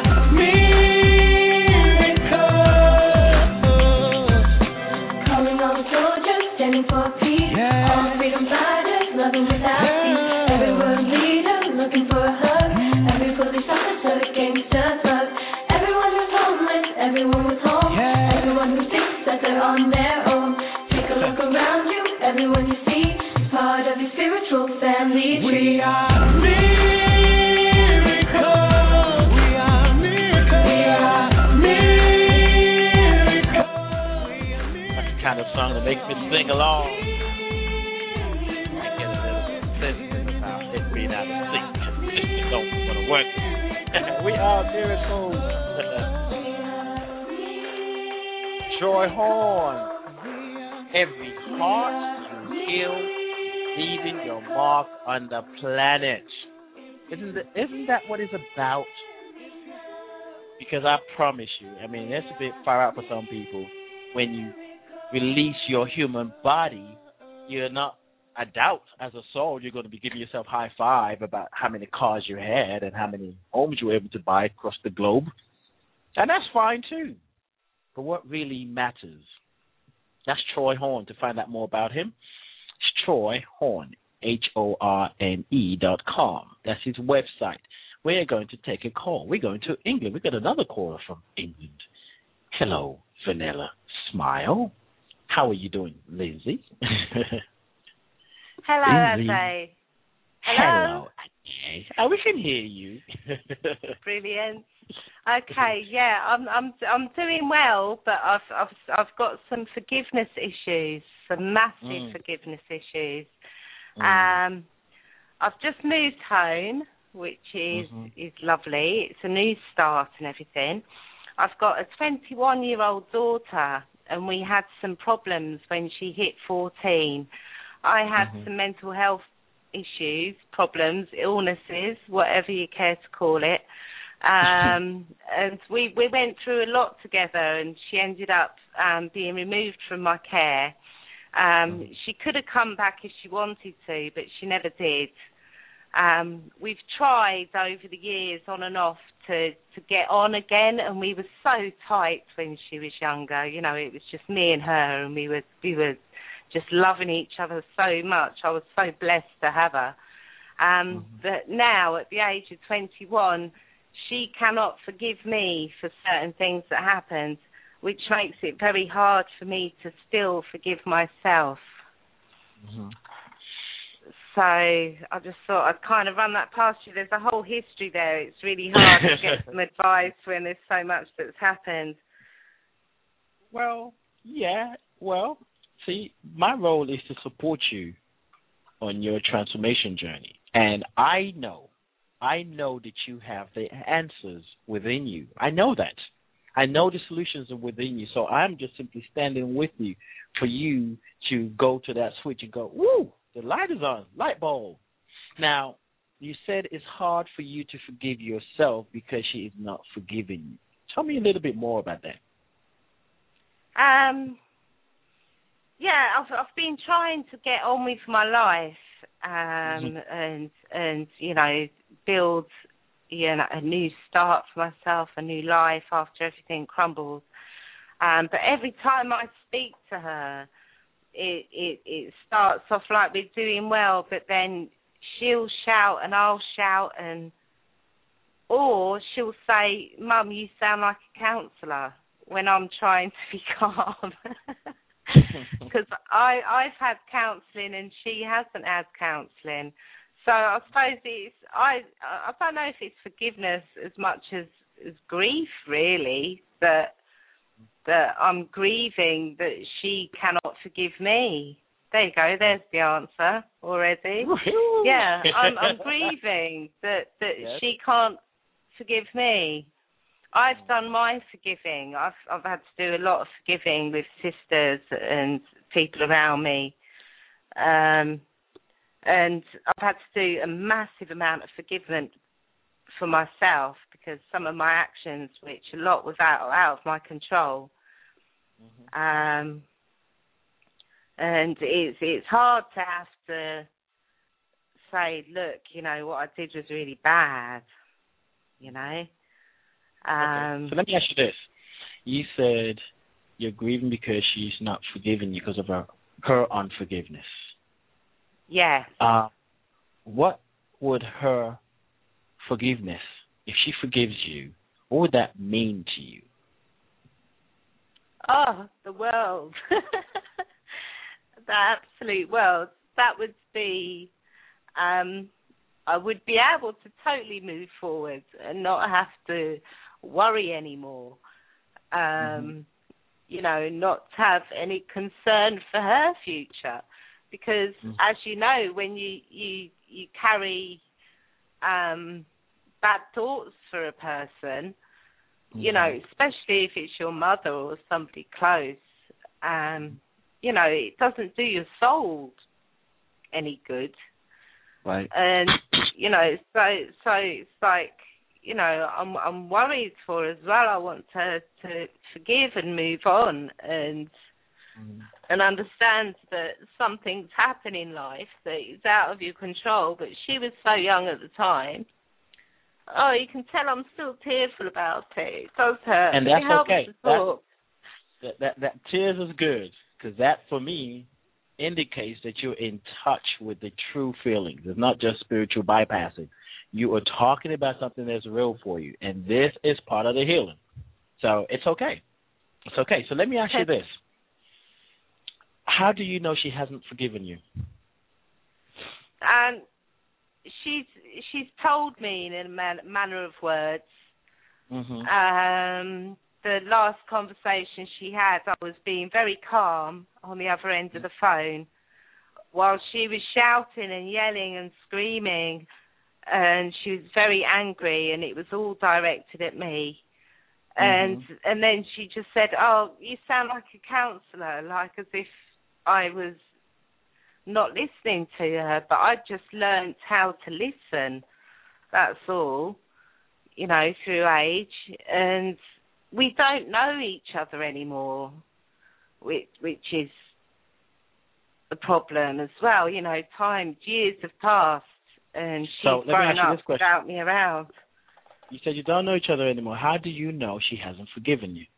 miracles. Calling all the soldiers, standing for peace. All the freedom fighters, loving without cease. Every world leader, looking for a hug. Police officer against the thug. Everyone who's homeless, everyone who's home. Everyone who thinks that they're on their own. Take a look around you, everyone you see is part of your spiritual family tree. We are miracles. We are miracles. We are miracles. That's the kind of song that makes me sing along. I get a little sensitive about it being out of sync. Don't want to work. We are miracles. Troy Horn. Every heart you heal, leaving your mark on the planet. Isn't that what it's about? Because I promise you, I mean, that's a bit far out for some people. When you release your human body, you're not, I doubt as a soul you're going to be giving yourself high five about how many cars you had and how many homes you were able to buy across the globe. And that's fine too. But what really matters, that's Troy Horn. To find out more about him, it's Troy Horn, HORNE.com. That's his website. We're going to take a call. We're going to England. We've got another caller from England. Hello, Vanilla Smile. How are you doing, Lindsay? Hello, Ajay. Hello, Ajay. Oh, we can hear you. Brilliant. Okay, yeah, I'm doing well, but I've got some forgiveness issues, some massive forgiveness issues. I've just moved home, which is lovely. It's a new start and everything. I've got a 21-year-old daughter, and we had some problems when she hit 14. I had some mental health issues, problems, illnesses, whatever you care to call it. And we went through a lot together, and she ended up being removed from my care. She could have come back if she wanted to, but she never did. We've tried over the years on and off to get on again, and we were so tight when she was younger. You know, it was just me and her, and we were just loving each other so much. I was so blessed to have her. But now, at the age of 21, she cannot forgive me for certain things that happened, which makes it very hard for me to still forgive myself. So I just thought I'd kind of run that past you. There's a whole history there. It's really hard to get some advice when there's so much that's happened. Well, yeah. Well, see, my role is to support you on your transformation journey. And I know that you have the answers within you. I know that. I know the solutions are within you. So I'm just simply standing with you for you to go to that switch and go, woo, the light is on, light bulb. Now, you said it's hard for you to forgive yourself because she is not forgiving you. Tell me a little bit more about that. Yeah, I've been trying to get on with my life and you know, build, you know, a new start for myself, a new life after everything crumbles. But every time I speak to her, it starts off like we're doing well, but then she'll shout and I'll shout, or she'll say, "Mum, you sound like a counsellor," when I'm trying to be calm. Because I've had counselling and she hasn't had counselling. So I suppose I don't know if it's forgiveness as much as grief, really, that I'm grieving that she cannot forgive me. There you go, there's the answer already. Yeah, I'm grieving that yes, she can't forgive me. I've done my forgiving. I've had to do a lot of forgiving with sisters and people around me. And I've had to do a massive amount of forgiveness for myself because some of my actions, which a lot was out of my control. And it's hard to have to say, look, you know, what I did was really bad, you know. Okay. So let me ask you this. You said you're grieving because she's not forgiving you because of her unforgiveness. Yeah. What would her forgiveness, if she forgives you, what would that mean to you? Oh, the world. The absolute world. That would be, I would be able to totally move forward and not have to worry anymore. You know, not have any concern for her future. Because, as you know, when you carry bad thoughts for a person, you know, especially if it's your mother or somebody close, you know, it doesn't do your soul any good. Right. And, you know, so it's like, you know, I'm worried for her as well. I want her to forgive and move on and understand that something's happening in life that is out of your control. But she was so young at the time. Oh, you can tell I'm still tearful about it. It does hurt. And that's okay. That tears is good because that, for me, indicates that you're in touch with the true feelings. It's not just spiritual bypassing. You are talking about something that's real for you, and this is part of the healing. So it's okay. It's okay. So let me ask you this. How do you know she hasn't forgiven you? She's told me in a manner of words. The last conversation she had, I was being very calm on the other end of the phone while she was shouting and yelling and screaming, and she was very angry, and it was all directed at me. And then she just said, "Oh, you sound like a counsellor," like as if I was not listening to her, but I just learned how to listen. That's all, you know, through age. And we don't know each other anymore, which is the problem as well. You know, years have passed, and she's So let me grown ask you up this question. without me around. You said you don't know each other anymore. How do you know she hasn't forgiven you?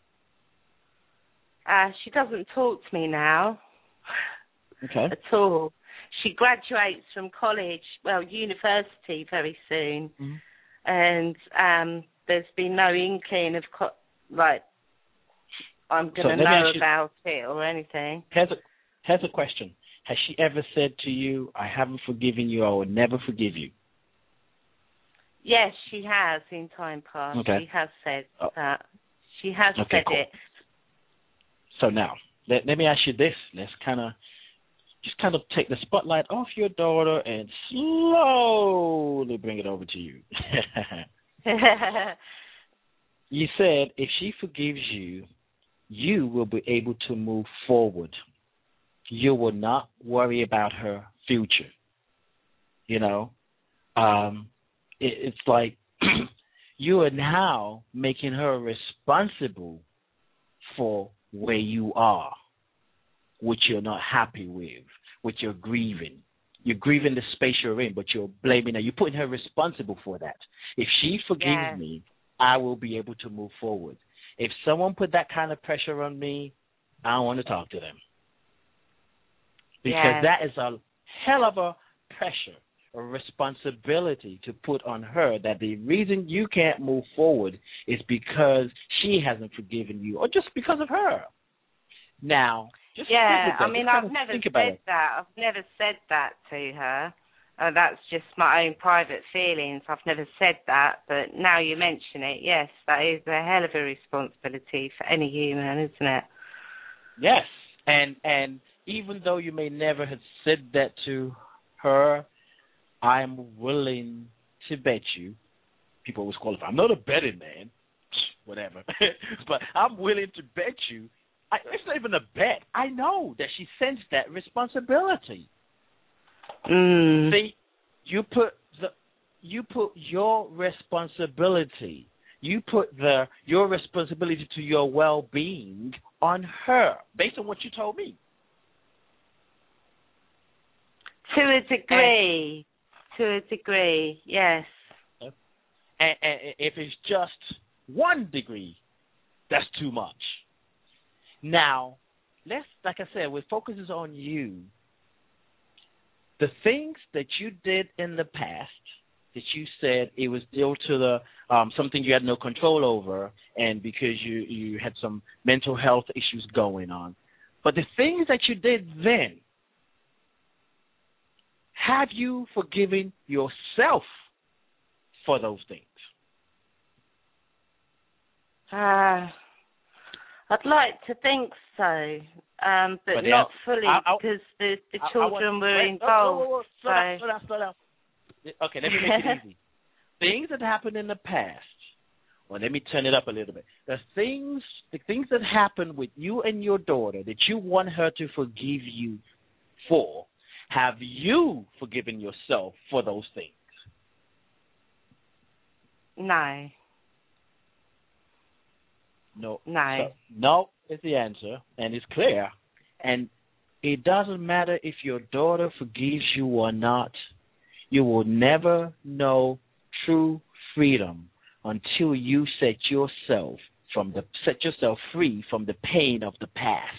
She doesn't talk to me now. Okay. At all. She graduates from college, university very soon, and there's been no inkling of I'm going to know about it or anything. Here's a question. Has she ever said to you, I haven't forgiven you, I will never forgive you? Yes, she has in time past. Okay. She has said that. She has said cool. it. So now, let me ask you this. Let's kind of take the spotlight off your daughter and slowly bring it over to you. You said if she forgives you, you will be able to move forward. You will not worry about her future. You know, it's like you are now making her responsible for where you are, which you're not happy with, which you're grieving. You're grieving the space you're in, but you're blaming her. You're putting her responsible for that. If she forgives me, I will be able to move forward. If someone put that kind of pressure on me, I don't want to talk to them. Because that is a hell of a pressure, a responsibility to put on her that the reason you can't move forward is because she hasn't forgiven you or just because of her. Now, just I've never said that. I've never said that to her. That's just my own private feelings. I've never said that, but now you mention it, yes, that is a hell of a responsibility for any human, isn't it? Yes, and even though you may never have said that to her, I'm willing to bet you, people always qualify, I'm not a betting man, whatever, but I'm willing to bet you, it's not even a bet, I know that she sensed that responsibility. See, you put your responsibility, your responsibility to your well-being on her, based on what you told me. To a degree, yes. And if it's just 1 degree, that's too much. Now, like I said, what focuses on you. The things that you did in the past, that you said it was due to the something you had no control over, and because you had some mental health issues going on. But the things that you did then, have you forgiven yourself for those things? I'd like to think so, but not fully because the children were involved. Slow down. Okay, let me make it easy. Things that happened in the past, or let me turn it up a little bit. The things that happened with you and your daughter that you want her to forgive you for, have you forgiven yourself for those things? No. No. No. So, no is the answer, and it's clear. And it doesn't matter if your daughter forgives you or not. You will never know true freedom until you set yourself free from the pain of the past.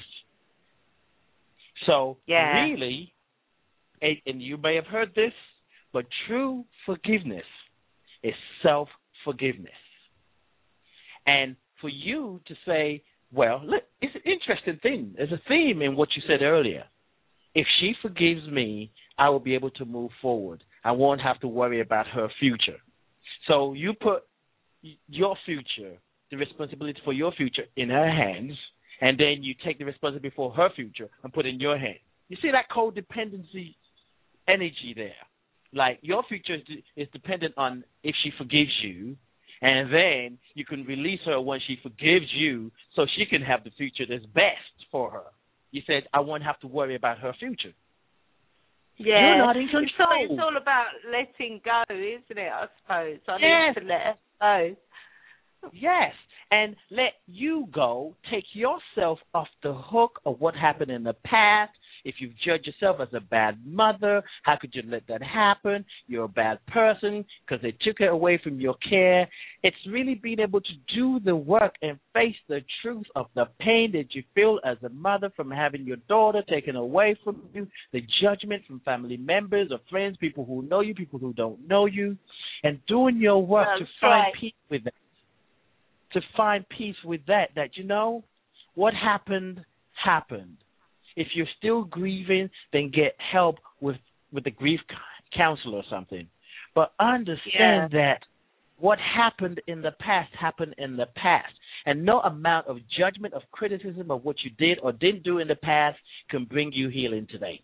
So really, and you may have heard this, but true forgiveness is self-forgiveness. And for you to say, well, look, it's an interesting thing. There's a theme in what you said earlier. If she forgives me, I will be able to move forward. I won't have to worry about her future. So you put your future, the responsibility for your future in her hands, and then you take the responsibility for her future and put it in your hand. You see that codependency energy there? Like your future is dependent on if she forgives you, and then you can release her when she forgives you so she can have the future that's best for her. You said, I won't have to worry about her future. Yeah. You're not in control. It's all about letting go, isn't it, I suppose? I need to let her go. Yes. And let you go. Take yourself off the hook of what happened in the past. if you judge yourself as a bad mother, how could you let that happen? You're a bad person because they took it away from your care. It's really being able to do the work and face the truth of the pain that you feel as a mother from having your daughter taken away from you, the judgment from family members or friends, people who know you, people who don't know you, and doing your work to find peace with that. To find peace with that, you know, what happened, happened. If you're still grieving, then get help with a grief counselor or something. But understand that what happened in the past happened in the past. And no amount of judgment, of criticism of what you did or didn't do in the past can bring you healing today.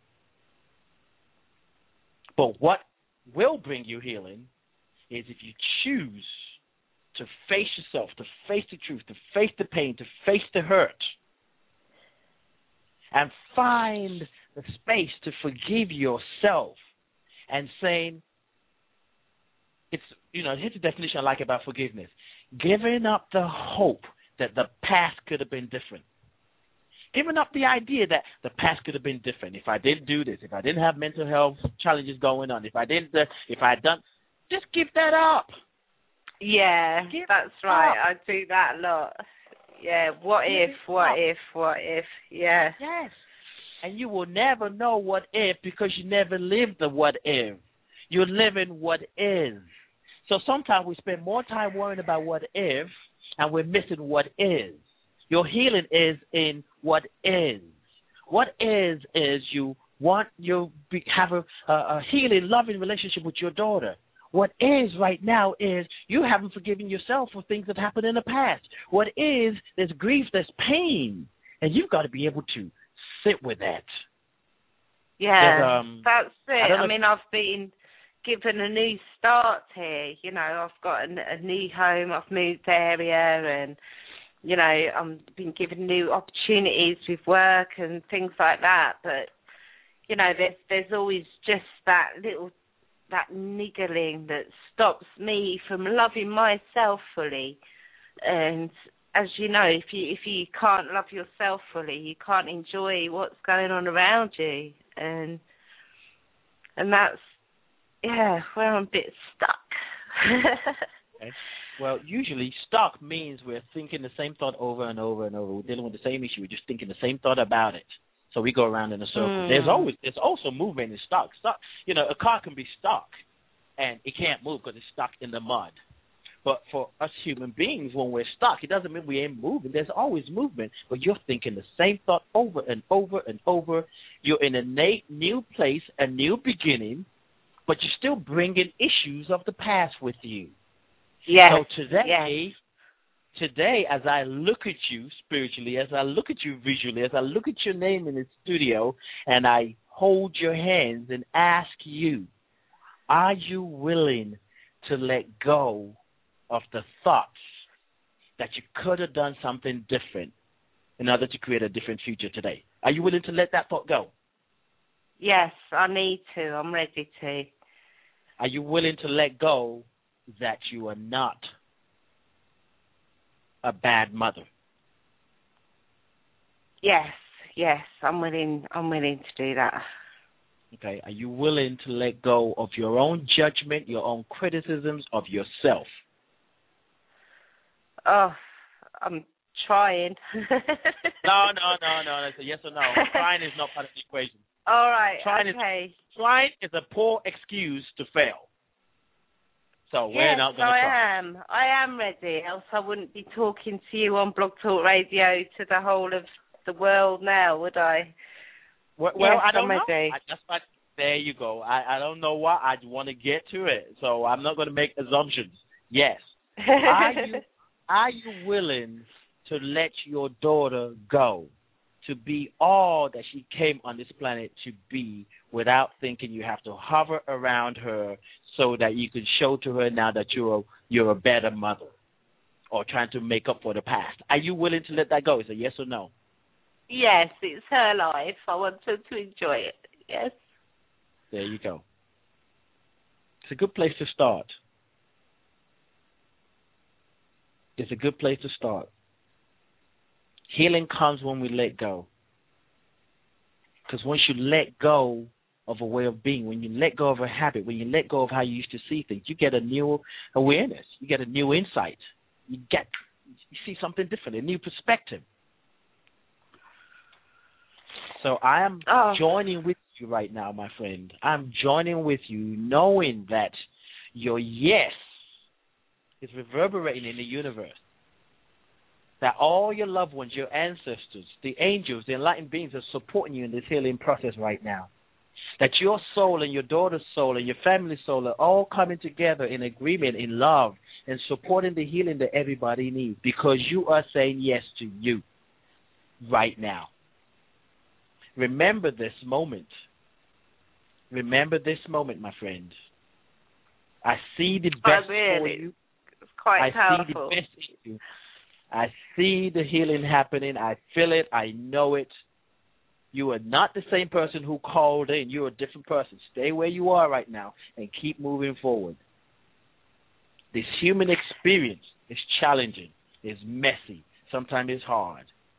But what will bring you healing is if you choose to face yourself, to face the truth, to face the pain, to face the hurt, and find the space to forgive yourself and saying, it's, you know, here's the definition I like about forgiveness: giving up the hope that the past could have been different. Giving up the idea that the past could have been different. If I didn't do this, if I didn't have mental health challenges going on, if I had done, just give that up. Yeah, that's right. I do that a lot. Yeah, what if, yeah. Yes. And you will never know what if because you never lived the what if. You're living what is. So sometimes we spend more time worrying about what if and we're missing what is. Your healing is in what is. What is you have a healing, loving relationship with your daughter. What is right now is you haven't forgiven yourself for things that happened in the past. What is, there's grief, there's pain, and you've got to be able to sit with that. Yeah, that's it. I mean, I've been given a new start here. You know, I've got a new home, I've moved area, and, you know, I've been given new opportunities with work and things like that. But, you know, there's always just that niggling that stops me from loving myself fully. And as you know, if you can't love yourself fully, you can't enjoy what's going on around you. And that's, where I'm a bit stuck. Okay. Well, usually stuck means we're thinking the same thought over and over and over. We're dealing with the same issue. We're just thinking the same thought about it. So we go around in a circle. There's also movement in stuck. You know, a car can be stuck and it can't move because it's stuck in the mud. But for us human beings, when we're stuck, it doesn't mean we ain't moving. There's always movement, but you're thinking the same thought over and over and over. You're in a new place, a new beginning, but you're still bringing issues of the past with you. Yes. So today, as I look at you spiritually, as I look at you visually, as I look at your name in the studio, and I hold your hands and ask you, are you willing to let go of the thoughts that you could have done something different in order to create a different future today? Are you willing to let that thought go? Yes, I need to. I'm ready to. Are you willing to let go that you are not a bad mother? Yes, I'm willing to do that. Okay, are you willing to let go of your own judgment, your own criticisms of yourself? Oh, I'm trying. No. That's a yes or no. Trying is not part of the equation. All right, trying is a poor excuse to fail. So we're not going to try. I am ready, else I wouldn't be talking to you on Blog Talk Radio to the whole of the world now, would I? Well, yes, I don't I'm ready. know. There you go. I don't know why. I want to get to it, so I'm not going to make assumptions. Yes. Are you willing to let your daughter go, to be all that she came on this planet to be, without thinking you have to hover around her so that you can show to her now that you're a better mother, or trying to make up for the past? Are you willing to let that go? Is it yes or no? Yes, it's her life. I want her to enjoy it. Yes. There you go. It's a good place to start. It's a good place to start. Healing comes when we let go. Because once you let go of a way of being, when you let go of a habit, when you let go of how you used to see things, you get a new awareness. You get a new insight. You see something different, a new perspective. So I am joining with you right now, my friend. I'm joining with you knowing that your yes is reverberating in the universe. That all your loved ones, your ancestors, the angels, the enlightened beings are supporting you in this healing process right now. That your soul and your daughter's soul and your family's soul are all coming together in agreement, in love, and supporting the healing that everybody needs because you are saying yes to you right now. Remember this moment. Remember this moment, my friend. I see the best for you. It's quite powerful. See the best in you. I see the healing happening. I feel it. I know it. You are not the same person who called in. You're a different person. Stay where you are right now and keep moving forward. This human experience is challenging, is messy, sometimes it's hard.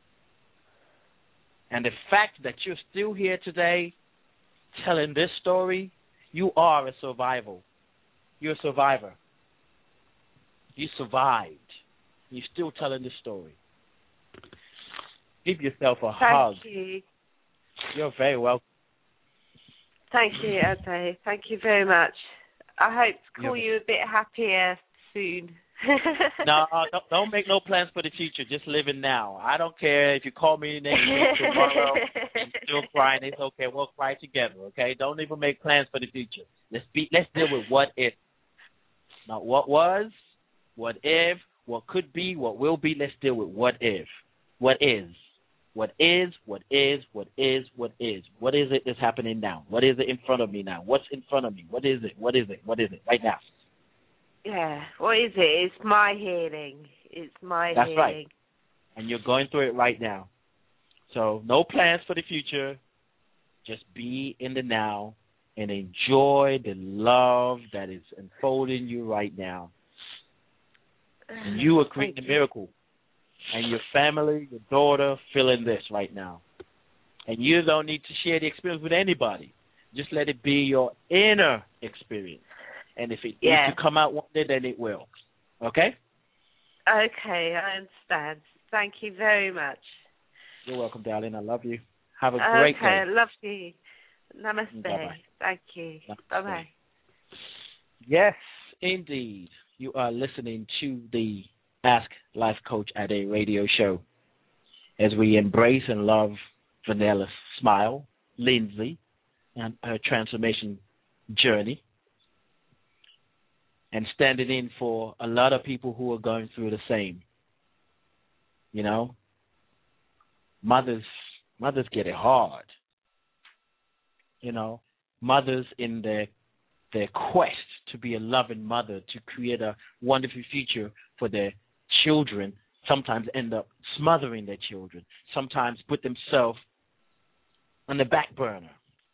And the fact that you're still here today telling this story, you are a survival. You're a survivor. You survived. You're still telling this story. Give yourself a hug. Thank you. You're very welcome. Thank you, Ade. Thank you very much. I hope to call you a bit happier soon. No, don't make no plans for the future. Just live in now. I don't care if you call me next week, tomorrow, and still crying. It's okay. We'll cry together. Okay. Don't even make plans for the future. Let's deal with what if. Not what was, what if, what could be, what will be. Let's deal with what if, what is. What is, what is, what is, what is. What is it that's happening now? What is it in front of me now? What's in front of me? What is it? What is it? What is it right now? Yeah, what is it? It's my healing. It's my That's healing. right. And you're going through it right now. So no plans for the future. Just be in the now and enjoy the love that is unfolding you right now. And you are creating a miracle. And your family, your daughter, feeling this right now. And you don't need to share the experience with anybody. Just let it be your inner experience. And if it needs to come out one day, then it will. Okay? Okay, I understand. Thank you very much. You're welcome, darling. I love you. Have a great day. Okay, I love you. Namaste. Bye-bye. Thank you. Namaste. Bye-bye. Yes, indeed. You are listening to the Ask Life Coach Ade radio show as we embrace and love Vanilla Smile, Lindsay, and her transformation journey, and standing in for a lot of people who are going through the same. You know, mothers get it hard. You know, mothers in their quest to be a loving mother, to create a wonderful future for their children, sometimes end up smothering their children, sometimes put themselves on the back burner.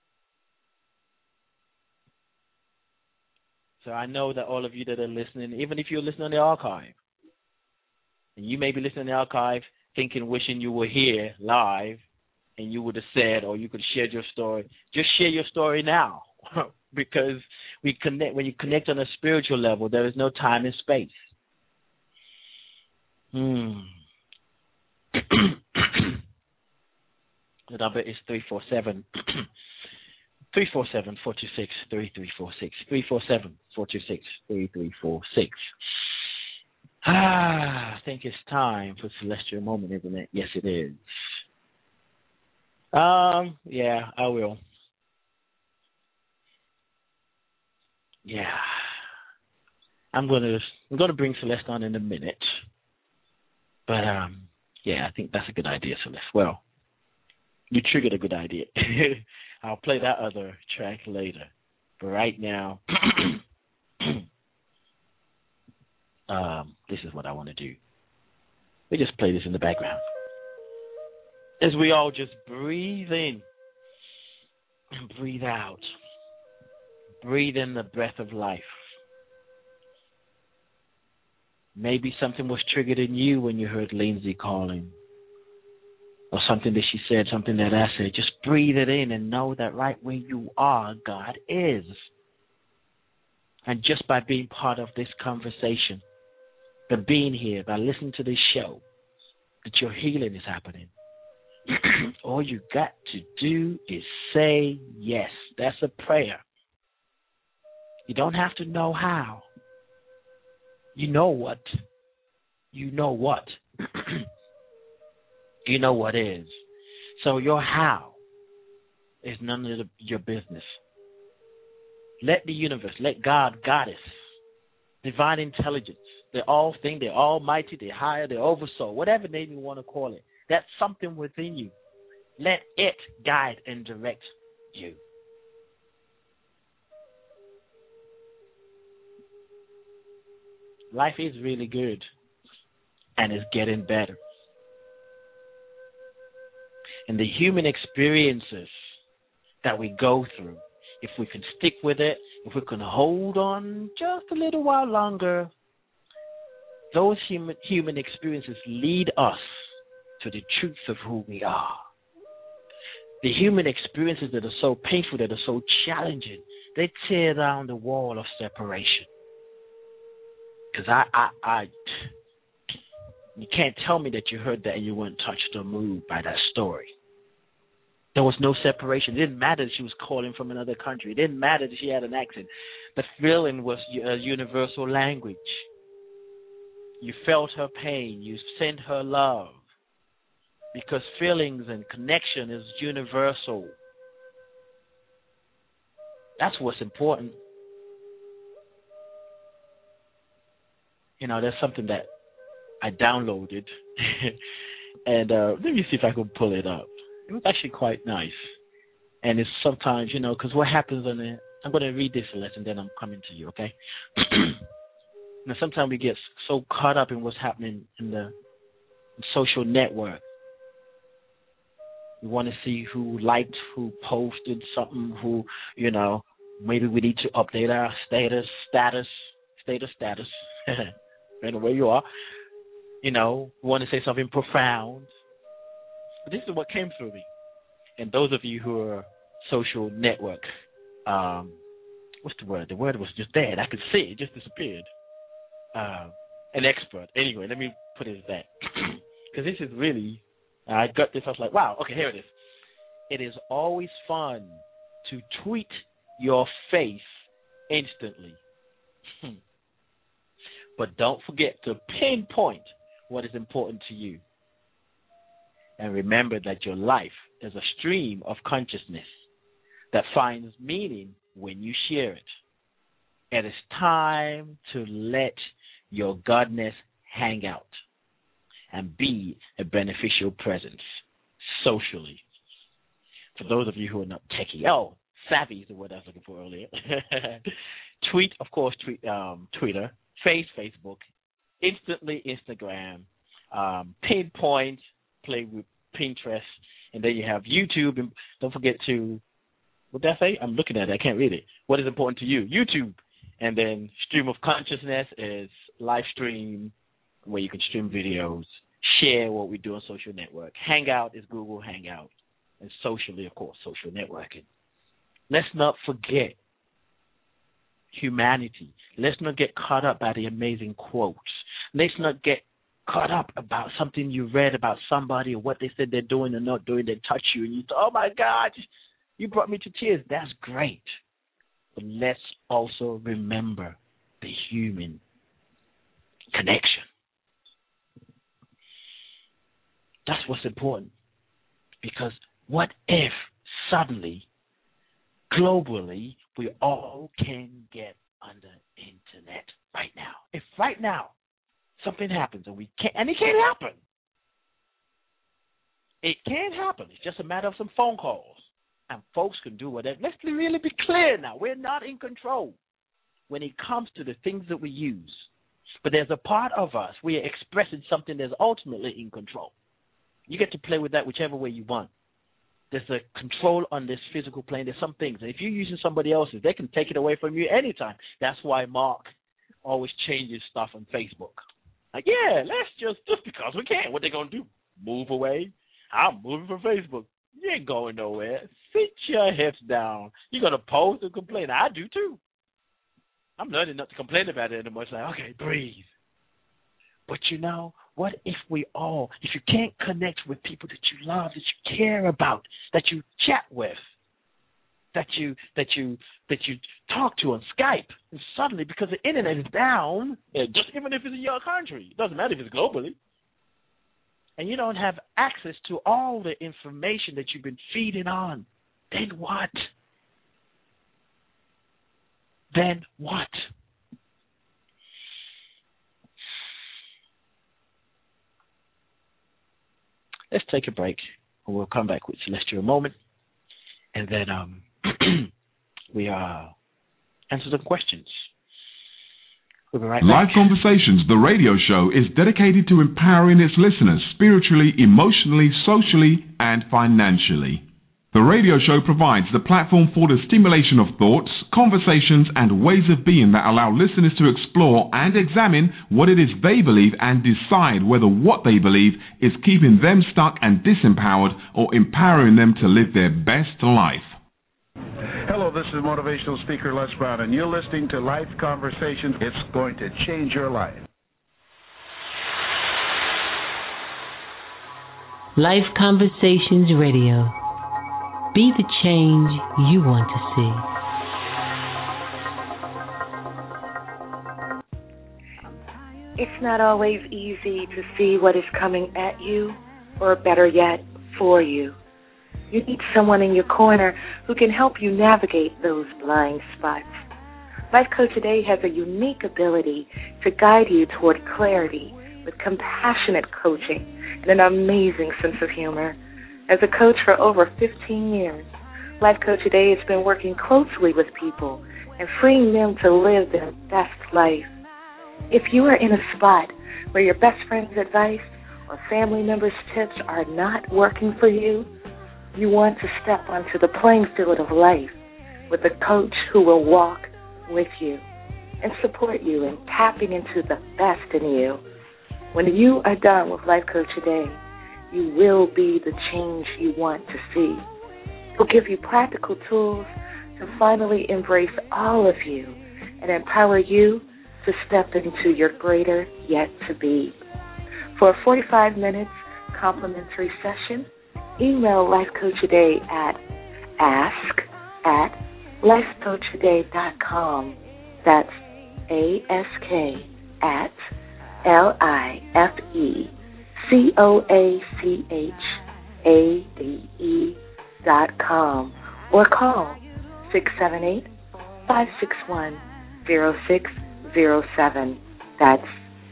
So I know that all of you that are listening, even if you're listening on the archive, and you may be listening on the archive thinking, wishing you were here live, and you would have said, or you could have shared your story, just share your story now. Because we connect, when you connect on a spiritual level, there is no time and space. The number is 347 426 3346. 347-426 3346. I think it's time for Celestial Moment, isn't it? Yes, it is. Yeah, I will. Yeah. I'm gonna bring Celeste on in a minute. But yeah, I think that's a good idea, Celeste. Well, you triggered a good idea. I'll play that other track later. But right now, this is what I want to do. We just play this in the background. As we all just breathe in and breathe out. Breathe in the breath of life. Maybe something was triggered in you when you heard Lindsay calling. or something that she said, something that I said. Just breathe it in and know that right where you are, God is. And just by being part of this conversation, by being here, by listening to this show, that your healing is happening. All you got to do is say yes. That's a prayer. You don't have to know how. You know what. You know what. You know what is. So your how is none of your business. Let the universe, let God, Goddess, divine intelligence, the all thing, the almighty, the higher, the oversoul, whatever name you want to call it, that's something within you. Let it guide and direct you. Life is really good, and it's getting better. And the human experiences that we go through, if we can stick with it, if we can hold on just a little while longer, those human experiences lead us to the truth of who we are. The human experiences that are so painful, that are so challenging, they tear down the wall of separation. Because you can't tell me that you heard that and you weren't touched or moved by that story. There was no separation. It didn't matter that she was calling from another country. It didn't matter that she had an accent. The feeling was a universal language. You felt her pain. You sent her love. Because feelings and connection is universal. That's what's important. You know, there's something that I downloaded. And let me see if I can pull it up. It was actually quite nice. And it's sometimes, you know, because what happens on it, I'm going to read this lesson, then I'm coming to you, okay? Now, sometimes we get so caught up in what's happening in the social network. We want to see who liked, who posted something, who, you know, maybe we need to update our status. Depending on where you are. You know, we want to say something profound. But this is what came through me. And those of you who are social network, what's the word? The word was just dead. I could see it, just disappeared. An expert. Anyway, let me put it as that. Because this is really, I got this, I was like, wow, okay, here it is. It is always fun to tweet your faith instantly. But don't forget to pinpoint what is important to you. And remember that your life is a stream of consciousness that finds meaning when you share it. It is time to let your godness hang out and be a beneficial presence socially. For those of you who are not techie, savvy is the word I was looking for earlier. Tweet, of course, Twitter, Facebook, instantly Instagram, pinpoint, play with Pinterest, and then you have YouTube. And don't forget to, what did I say? I'm looking at it. I can't read it. What is important to you? YouTube. And then stream of consciousness is live stream, where you can stream videos, share what we do on social network. Hangout is Google Hangout. And socially, of course, social networking. Let's not forget humanity. Let's not get caught up by the amazing quotes. Let's not get caught up about something you read about somebody or what they said they're doing or not doing that touch you. And you thought, oh, my God, you brought me to tears. That's great. But let's also remember the human connection. That's what's important. Because what if suddenly, globally, we all can get on the internet right now? If right now something happens and we can't, and it can't happen. It can't happen. It's just a matter of some phone calls. And folks can do whatever. Let's really be clear now. We're not in control when it comes to the things that we use. But there's a part of us, we are expressing something that's ultimately in control. You get to play with that whichever way you want. There's a control on this physical plane. There's some things. And if you're using somebody else's, they can take it away from you anytime. That's why Mark always changes stuff on Facebook. Like, yeah, let's just because we can. What they going to do? Move away? I'm moving from Facebook. You ain't going nowhere. Sit your hips down. You're going to post and complain. I do too. I'm learning not to complain about it anymore. It's like, okay, breathe. But what if if you can't connect with people that you love, that you care about, that you chat with, that you talk to on Skype, and suddenly, because the internet is down, just even if it's in your country, it doesn't matter if it's globally, and you don't have access to all the information that you've been feeding on, then what? Then what? Let's take a break, and we'll come back with Celestial Moment, and then we answer some questions. We'll be right back. Live Conversations, the radio show, is dedicated to empowering its listeners spiritually, emotionally, socially, and financially. The radio show provides the platform for the stimulation of thoughts, conversations, and ways of being that allow listeners to explore and examine what it is they believe and decide whether what they believe is keeping them stuck and disempowered or empowering them to live their best life. Hello, this is motivational speaker Les Brown, and you're listening to Life Conversations. It's going to change your life. Life Conversations Radio. Be the change you want to see. It's not always easy to see what is coming at you, or better yet, for you. You need someone in your corner who can help you navigate those blind spots. Life Coach Today has a unique ability to guide you toward clarity with compassionate coaching and an amazing sense of humor. As a coach for over 15 years, Life Coach Today has been working closely with people and freeing them to live their best life. If you are in a spot where your best friend's advice or family members' tips are not working for you, you want to step onto the playing field of life with a coach who will walk with you and support you in tapping into the best in you. When you are done with Life Coach Today, you will be the change you want to see. We'll give you practical tools to finally embrace all of you and empower you to step into your greater yet to be. For a 45 minutes complimentary session, email Life Coach Today at ask@lifecoachtoday.com. That's ASK@LIFECOACHADE.com, or call 678-561-0607. That's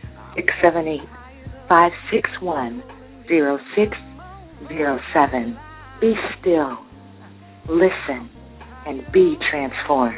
678-561-0607. Be still, listen, and be transformed.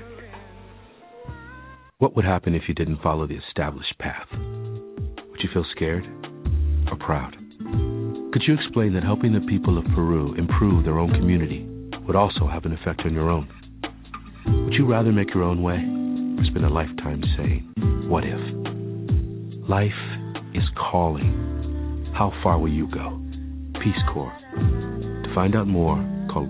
What would happen if you didn't follow the established path? Would you feel scared or proud? Could you explain that helping the people of Peru improve their own community would also have an effect on your own? Would you rather make your own way or spend a lifetime saying, what if? Life is calling. How far will you go? Peace Corps. To find out more, call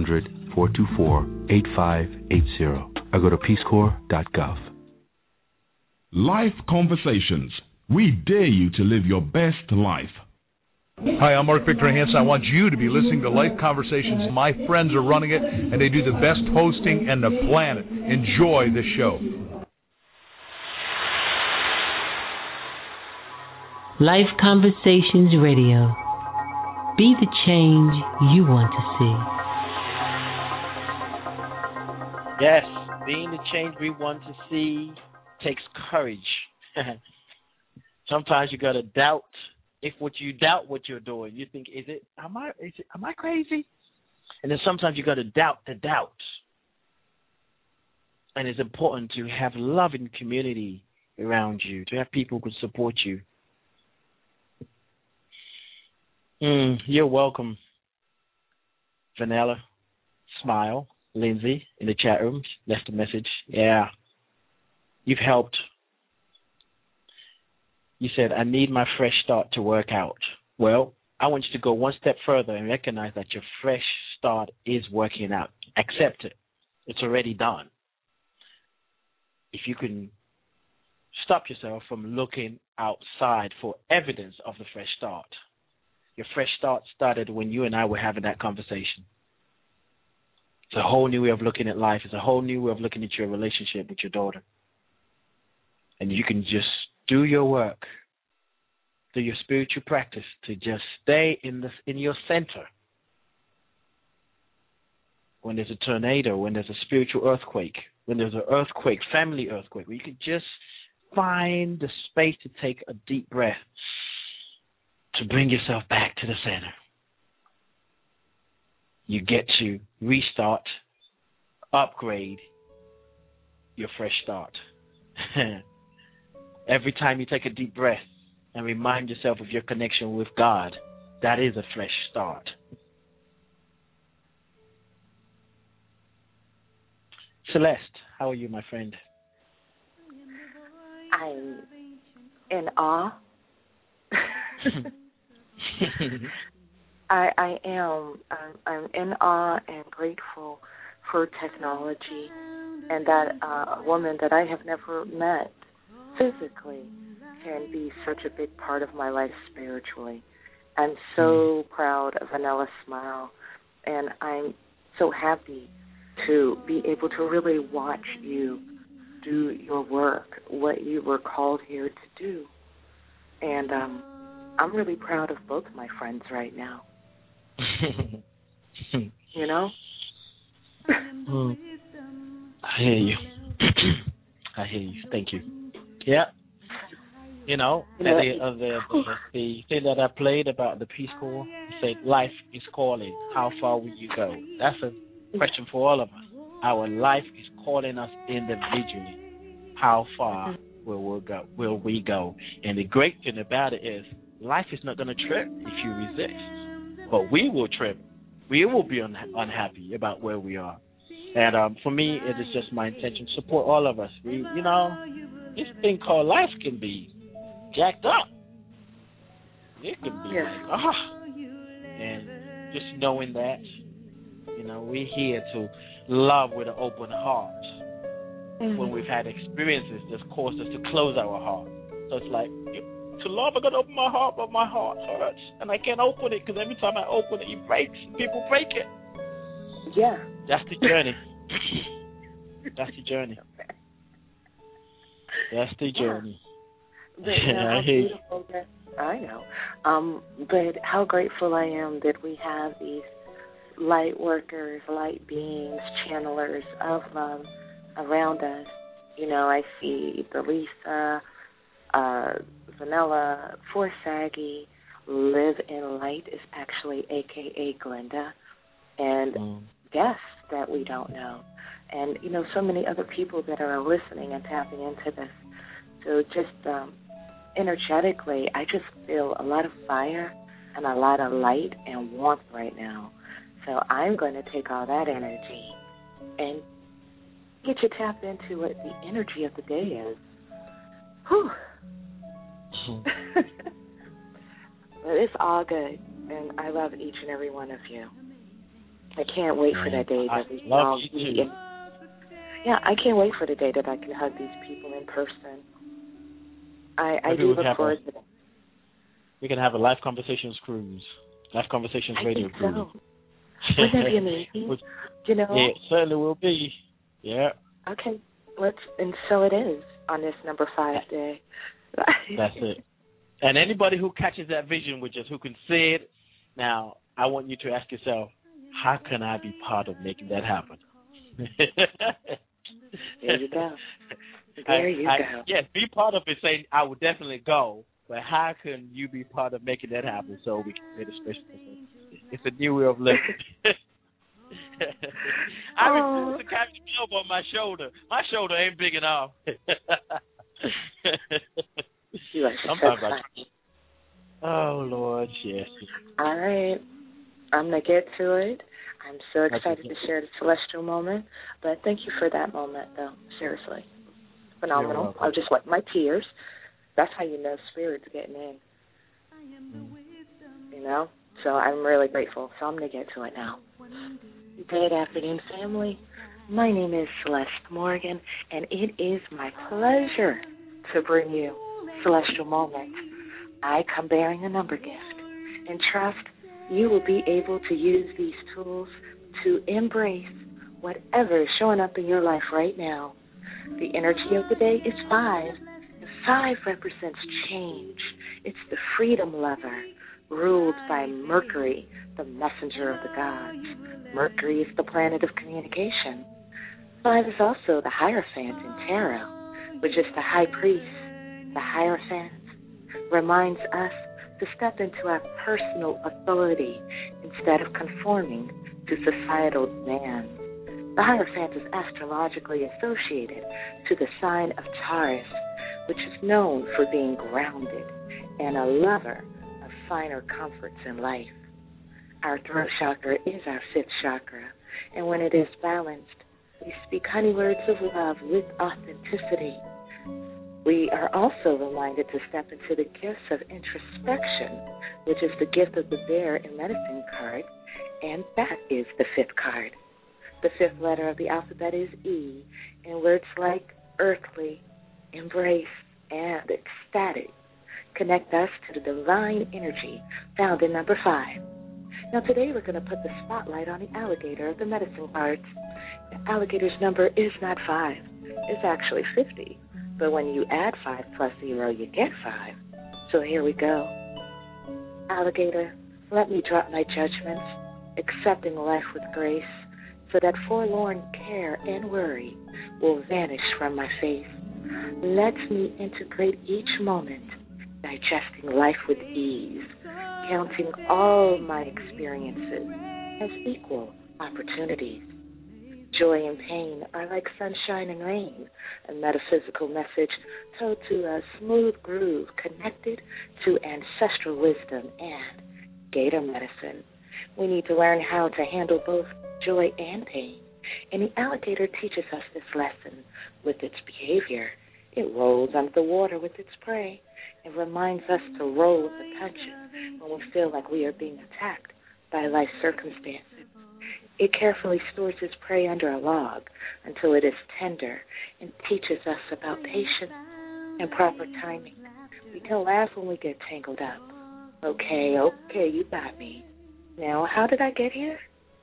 1-800-424-8580 or go to peacecorps.gov. Life Conversations. We dare you to live your best life. Hi, I'm Mark Victor Hansen. I want you to be listening to Life Conversations. My friends are running it, and they do the best hosting on the planet. Enjoy the show. Life Conversations Radio. Be the change you want to see. Yes, being the change we want to see takes courage. Sometimes you got to doubt. If you doubt what you're doing, you think, am I crazy? And then sometimes you got to doubt the doubt. And it's important to have loving community around you, to have people who can support you. You're welcome. Vanilla, Smile, Lindsay in the chat room left a message. Yeah, you've helped. You said, I need my fresh start to work out. Well, I want you to go one step further and recognize that your fresh start is working out. Accept it. It's already done. If you can stop yourself from looking outside for evidence of the fresh start. Your fresh start started when you and I were having that conversation. It's a whole new way of looking at life. It's a whole new way of looking at your relationship with your daughter. And you can just do your work, do your spiritual practice to just stay in your center. When there's a tornado, when there's a spiritual earthquake, when there's an earthquake, family earthquake, where you can just find the space to take a deep breath to bring yourself back to the center. You get to restart, upgrade your fresh start. Every time you take a deep breath and remind yourself of your connection with God, that is a fresh start. Celeste, how are you, my friend? I'm in awe. I am. I'm in awe and grateful for technology and that a woman that I have never met physically can be such a big part of my life spiritually. I'm so proud of Vanilla Smile, and I'm so happy to be able to really watch you do your work, what you were called here to do. And I'm really proud of both my friends right now. You know? I hear you. I hear you. Thank you. Yeah. You know, the thing that I played about the Peace Corps, you said, life is calling. How far will you go? That's a question for all of us. Our life is calling us individually. How far will we go? And the great thing about it is life is not going to trip if you resist. But we will trip. We will be unhappy about where we are. And for me, it is just my intention to support all of us. This thing called life can be jacked up. It can be and just knowing that, we're here to love with an open heart. When we've had experiences that's caused us to close our heart. So it's like, to love, I got to open my heart, but my heart hurts. And I can't open it because every time I open it, it breaks. People break it. Yeah. That's the journey. That's the journey. That's the journey. But, how beautiful that, I know. But how grateful I am that we have these light workers, light beings, channelers of love around us. I see the Lisa, Vanilla, For Saggy, Live in Light is actually a.k.a. Glenda, and guests that we don't know. And, so many other people that are listening and tapping into this. So just energetically, I just feel a lot of fire and a lot of light and warmth right now. So I'm going to take all that energy and get you tapped into what the energy of the day is. Whew. But it's all good, and I love each and every one of you. I can't wait for that day that we all meet. Yeah, I can't wait for the day that I can hug these people in person. I do look forward to that. We can have a Life Conversations cruise, Life Conversations radio cruise. So. Wouldn't that be amazing? Yeah, it certainly will be. Yeah. Okay, and so it is on this number 5 day. That's it. And anybody who catches that vision with us, who can see it, now I want you to ask yourself, how can I be part of making that happen? There you go. There you go. Yes, be part of it, saying I would definitely go, but how can you be part of making that happen so we can create a special person? It's a new way of living. I refuse to carry the job on my shoulder. My shoulder ain't big enough. Oh, Lord, yes. All right. I'm going to get to it. I'm so excited to share the celestial moment. But thank you for that moment, though. Seriously. Phenomenal. I'll just wipe my tears. That's how you know spirit's getting in. you know? So I'm really grateful. So I'm going to get to it now. Good afternoon, family. My name is Celeste Morgan, and it is my pleasure to bring you Celestial Moments. I come bearing a number gift, and trust you will be able to use these tools to embrace whatever is showing up in your life right now. The energy of the day is 5. The 5 represents change. It's the freedom lover, ruled by Mercury, the messenger of the gods. Mercury is the planet of communication. 5 is also the Hierophant in tarot, which is the high priest. The Hierophant reminds us to step into our personal authority instead of conforming to societal demands. The Hierophant is astrologically associated to the sign of Taurus, which is known for being grounded and a lover of finer comforts in life. Our throat chakra is our 5th chakra, and when it is balanced, we speak honey words of love with authenticity. We are also reminded to step into the gifts of introspection, which is the gift of the bear in medicine card, and that is the 5th card. The 5th letter of the alphabet is E, and words like earthly, embrace, and ecstatic connect us to the divine energy found in number 5. Now today we're going to put the spotlight on the alligator of the medicine cards. The alligator's number is not 5. It's actually 50. But when you add 5 plus 0, you get 5. So here we go. Alligator, let me drop my judgments, accepting life with grace, so that forlorn care and worry will vanish from my face. Let me integrate each moment, digesting life with ease, counting all my experiences as equal opportunities. Joy and pain are like sunshine and rain, a metaphysical message told to a smooth groove connected to ancestral wisdom and gator medicine. We need to learn how to handle both joy and pain, and the alligator teaches us this lesson with its behavior. It rolls under the water with its prey and reminds us to roll with the punches when we feel like we are being attacked by life circumstances. It carefully stores its prey under a log until it is tender and teaches us about patience and proper timing. We can laugh when we get tangled up. Okay, you got me. Now, how did I get here?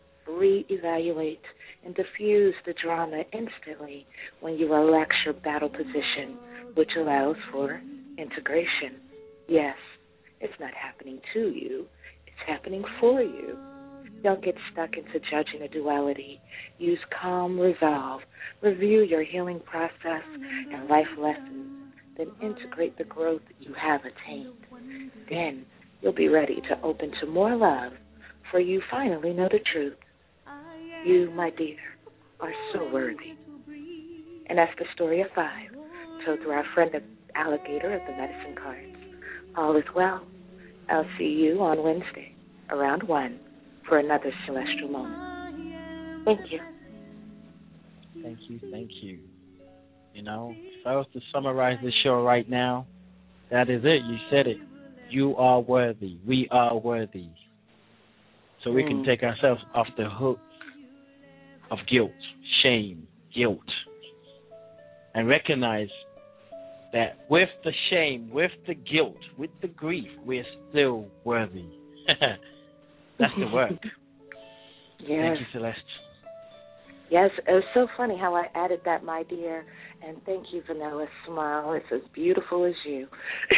Reevaluate and diffuse the drama instantly when you relax your battle position, which allows for integration. Yes, it's not happening to you. It's happening for you. Don't get stuck into judging a duality. Use calm resolve. Review your healing process and life lessons. Then integrate the growth you have attained. Then you'll be ready to open to more love, for you finally know the truth. You, my dear, are so worthy. And that's the story of 5, told through our friend the alligator of the medicine cards. All is well. I'll see you on Wednesday around 1 for another celestial moment. Thank you. Thank you. You know, if I was to summarize this show right now, that is it. You said it. You are worthy. We are worthy. So we can take ourselves off the hook of guilt, shame, guilt, and recognize that with the shame, with the guilt, with the grief, we're still worthy. That's the work. Yes. Thank you, Celeste. Yes, it was so funny how I added that, my dear. And thank you, Vanilla Smile. It's as beautiful as you.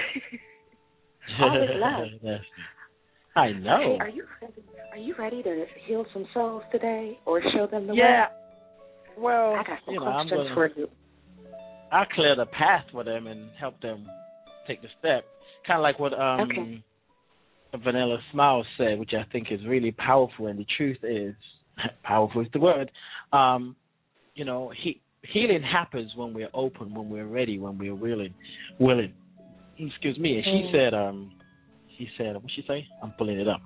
All is love. I know. Hey, are you ready to heal some souls today or show them the way? Yeah. Well, I got some questions for you. I'll clear the path for them and help them take the step. Kind of like what Vanilla Smile said, which I think is really powerful, and the truth is, powerful is the word. You know, healing happens when we're open, when we're ready, when we're willing. Excuse me. And she said, what'd she say? I'm pulling it up.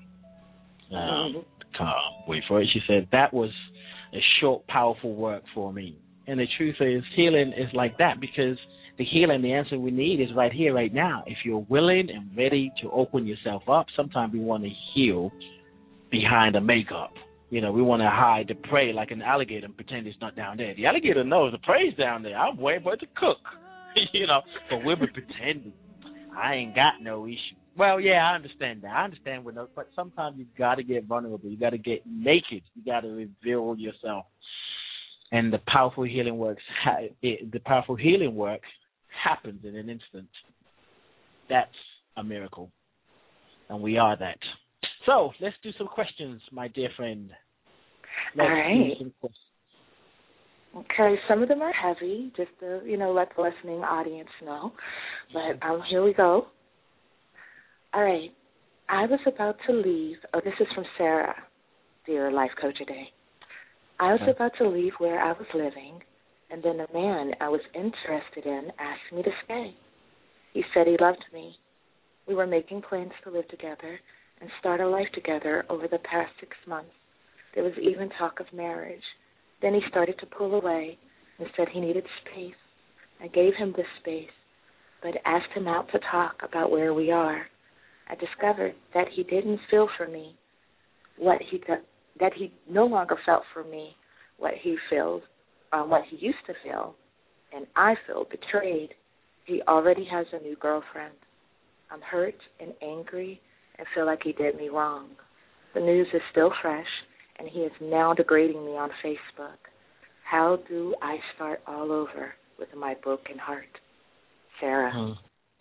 Wait for it. She said, that was a short, powerful work for me. And the truth is, healing is like that, because the healing, the answer we need is right here, right now. If you're willing and ready to open yourself up, sometimes we want to heal behind the makeup. We want to hide the prey like an alligator and pretend it's not down there. The alligator knows the prey's down there. I'm waiting for it to cook, but we'll be pretending. I ain't got no issue. Well, yeah, I understand that. But sometimes you got to get vulnerable. You got to get naked. You got to reveal yourself. And the powerful healing work happens in an instant. That's a miracle, and we are that. So let's do some questions, my dear friend. All right. Okay, some of them are heavy, just to let the listening audience know. But here we go. All right. I was about to leave. Oh, this is from Sarah, dear Life Coach today. I was about to leave where I was living, and then a man I was interested in asked me to stay. He said he loved me. We were making plans to live together and start a life together over the past 6 months. There was even talk of marriage. Then he started to pull away and said he needed space. I gave him this space, but asked him out to talk about where we are. I discovered that he didn't feel for me that he no longer felt for me what he used to feel, and I feel betrayed. He already has a new girlfriend. I'm hurt and angry and feel like he did me wrong. The news is still fresh, and he is now degrading me on Facebook. How do I start all over with my broken heart? Sarah.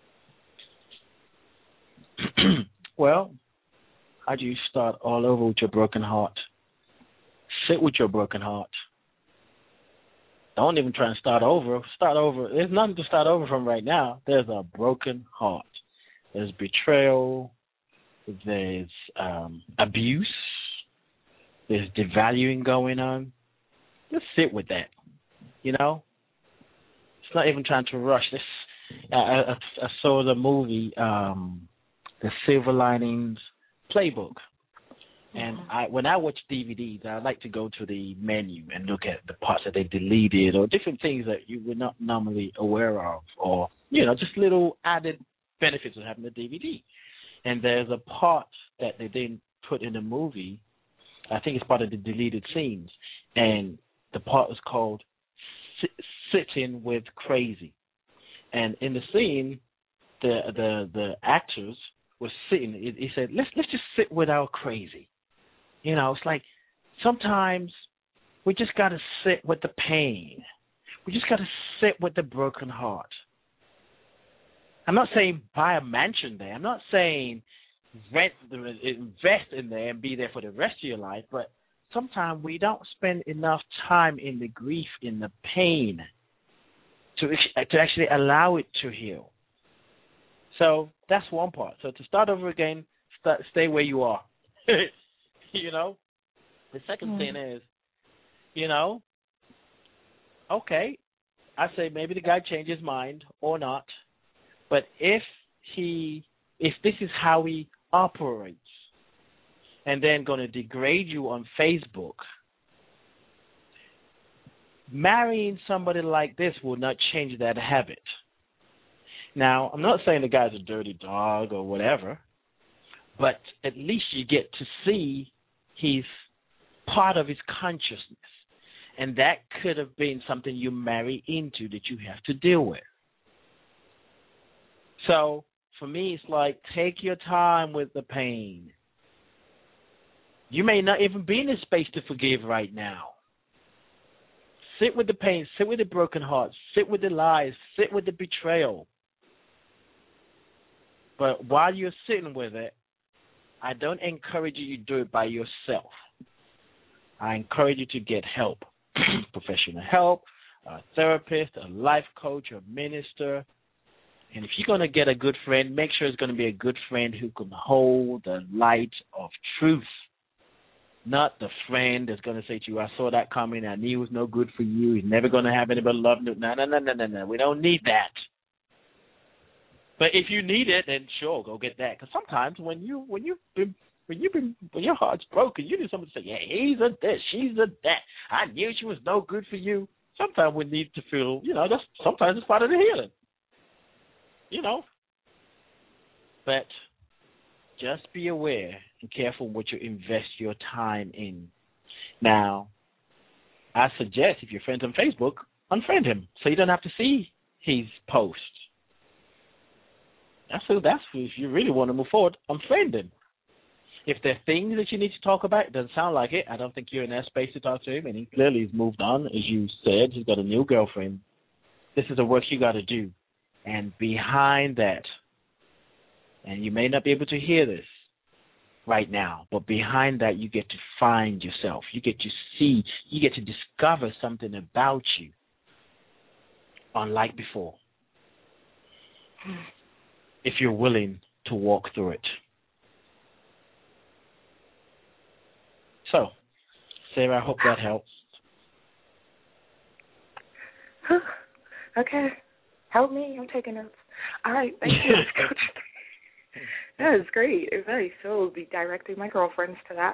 Well, how do you start all over with your broken heart? Sit with your broken heart. Don't even try and start over. Start over. There's nothing to start over from right now. There's a broken heart. There's betrayal. There's abuse. There's devaluing going on. Let's sit with that. It's not even trying to rush. I saw the movie, The Silver Linings Playbook. And when I watch DVDs, I like to go to the menu and look at the parts that they deleted or different things that you were not normally aware of, or, just little added benefits of having a DVD. And there's a part that they didn't put in the movie. I think it's part of the deleted scenes. And the part was called Sitting with Crazy. And in the scene, the actors were sitting. He said, let's just sit with our crazy. It's like sometimes we just got to sit with the pain. We just got to sit with the broken heart. I'm not saying buy a mansion there. I'm not saying invest in there and be there for the rest of your life, but sometimes we don't spend enough time in the grief, in the pain, to actually allow it to heal. So that's one part. So to start over again, stay where you are. The second thing is, okay, I say maybe the guy changed his mind or not, but if this is how he operates, and then going to degrade you on Facebook, marrying somebody like this will not change that habit. Now, I'm not saying the guy's a dirty dog or whatever, but at least you get to see he's part of his consciousness. And that could have been something you marry into that you have to deal with. So, for me, it's like, take your time with the pain. You may not even be in a space to forgive right now. Sit with the pain, sit with the broken heart, sit with the lies, sit with the betrayal. But while you're sitting with it, I don't encourage you to do it by yourself. I encourage you to get help, professional help, a therapist, a life coach, a minister. And if you're going to get a good friend, make sure it's going to be a good friend who can hold the light of truth. Not the friend that's going to say to you, I saw that coming, I knew it was no good for you, he's never going to have anybody love you. No. We don't need that. But if you need it, then sure, go get that. Because sometimes when your heart's broken, you need someone to say, yeah, he's a this, she's a that. I knew she was no good for you. Sometimes we need to feel, sometimes it's part of the healing. But just be aware and careful what you invest your time in. Now, I suggest if you're friends on Facebook, unfriend him so you don't have to see his post. That's if you really want to move forward, unfriend him. If there are things that you need to talk about, it doesn't sound like it. I don't think you're in that space to talk to him, and he clearly has moved on, as you said. He's got a new girlfriend. This is the work you got to do. And behind that, and you may not be able to hear this right now, but behind that, you get to find yourself. You get to see, you get to discover something about you unlike before, if you're willing to walk through it. So, Sarah, I hope that helps. Okay. Help me. I'm taking notes. All right. Thank you, Coach. That is great. Very so will be directing my girlfriends to that.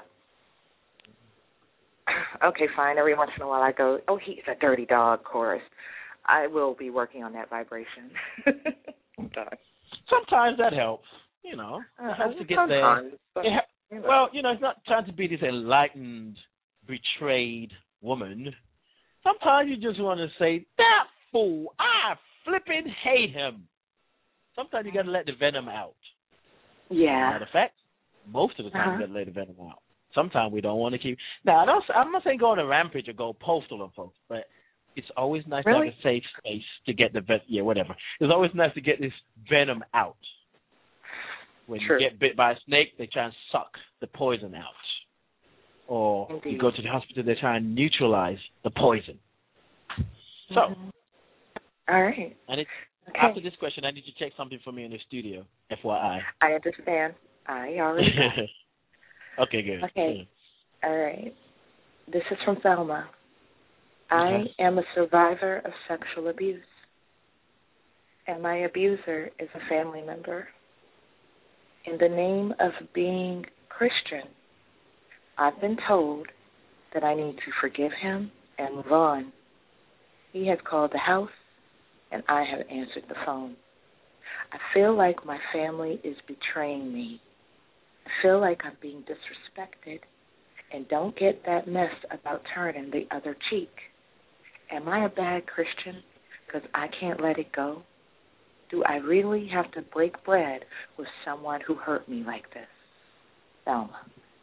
Okay, fine. Every once in a while I go, oh, he's a dirty dog chorus. I will be working on that vibration. Sometimes that helps. It helps to get there. Well, it's not trying to be this enlightened, betrayed woman. Sometimes you just want to say, that fool, I flipping hate him. Sometimes you got to let the venom out. Yeah. Matter of fact, most of the time you got to let the venom out. Sometimes we don't want to keep. Now, I'm not saying go on a rampage or go postal on folks, but it's always nice to have a safe space to get the whatever. It's always nice to get this venom out. When you get bit by a snake, they try and suck the poison out. Or you go to the hospital, they try and neutralize the poison. So. All right. And after this question, I need to check something for me in the studio, FYI. I understand. I already know. Okay, good. Okay. All right. This is from Thelma. I am a survivor of sexual abuse, and my abuser is a family member. In the name of being Christian, I've been told that I need to forgive him and move on. He has called the house, and I have answered the phone. I feel like my family is betraying me. I feel like I'm being disrespected and don't get that mess about turning the other cheek. Am I a bad Christian because I can't let it go? Do I really have to break bread with someone who hurt me like this? Thelma.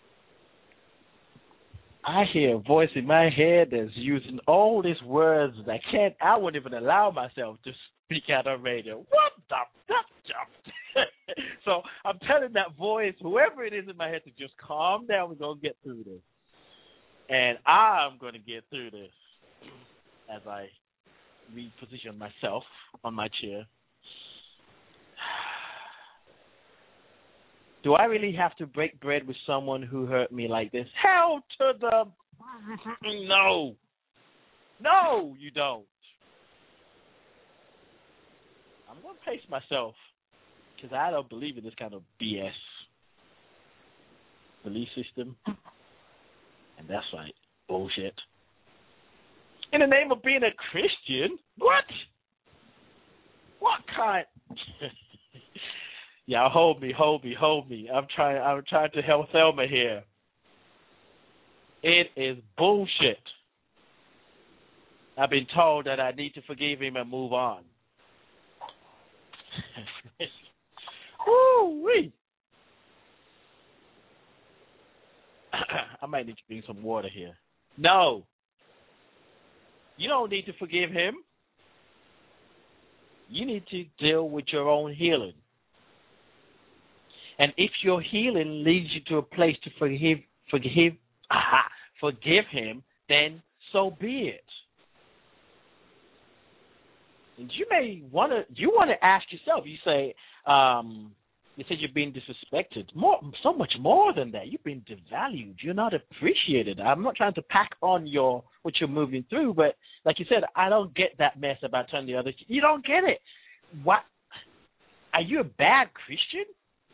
I hear a voice in my head that's using all these words that I wouldn't even allow myself to speak out on radio. What the fuck? So I'm telling that voice, whoever it is in my head, to just calm down. We're going to get through this. And I'm going to get through this as I reposition myself on my chair. Do I really have to break bread with someone who hurt me like this? Hell to the... No. No, you don't. I'm going to pace myself because I don't believe in this kind of BS belief system. And that's right. Bullshit. In the name of being a Christian? What? What kind... Yeah, hold me. I'm trying to help Thelma here. It is bullshit. I've been told that I need to forgive him and move on. Woo-wee. I might need to bring some water here. No. You don't need to forgive him. You need to deal with your own healing. And if your healing leads you to a place to forgive him, then so be it. And you want to ask yourself. You say, you said you're being disrespected. So much more than that. You've been devalued. You're not appreciated. I'm not trying to pack on what you're moving through, but like you said, I don't get that mess about turning the other. You don't get it. What? Are you a bad Christian?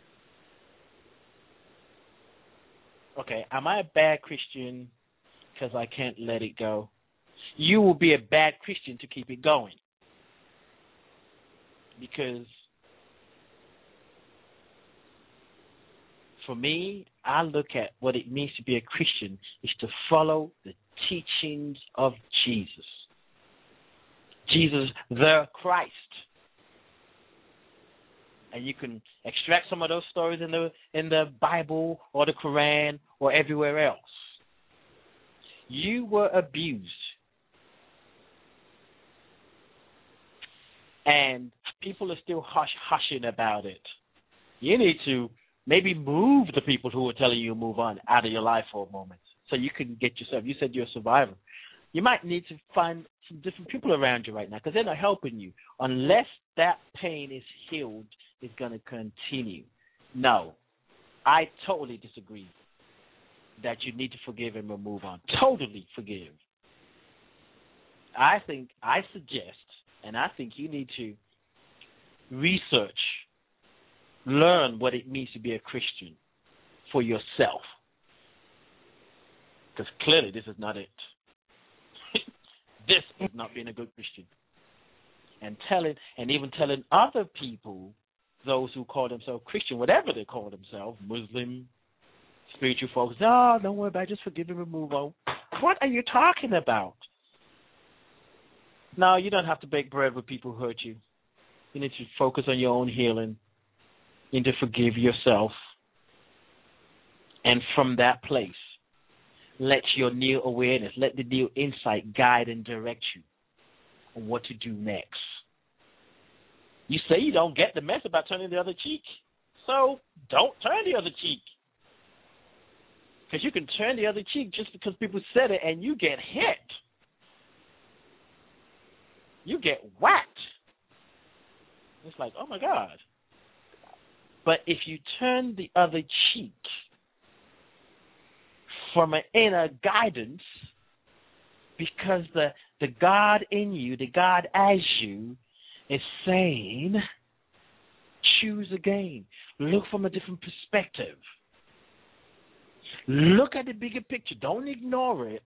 Okay, am I a bad Christian because I can't let it go? You will be a bad Christian to keep it going. Because for me, I look at what it means to be a Christian is to follow the teachings of Jesus. Jesus, the Christ. And you can extract some of those stories in the Bible or the Quran or everywhere else. You were abused. And people are still hushing about it. You need to maybe move the people who are telling you to move on out of your life for a moment so you can get yourself. You said you're a survivor. You might need to find some different people around you right now because they're not helping you. Unless that pain is healed, it's going to continue. No, I totally disagree that you need to forgive and move on. Totally forgive. I suggest, and I think you need to research, learn what it means to be a Christian for yourself. Because clearly this is not it. This is not being a good Christian. And even telling other people, those who call themselves Christian, whatever they call themselves, Muslim, spiritual folks, no, don't worry about it, just forgive and move on. What are you talking about? No, you don't have to bake bread with people who hurt you. You need to focus on your own healing. You need to forgive yourself. And from that place, let your new awareness, let the new insight guide and direct you on what to do next. You say you don't get the mess about turning the other cheek, so don't turn the other cheek. Because you can turn the other cheek just because people said it and you get hit. You get whacked. It's like, oh my God. But if you turn the other cheek from an inner guidance, because the God in you, the God as you, is saying, choose again. Look from a different perspective. Look at the bigger picture. Don't ignore it.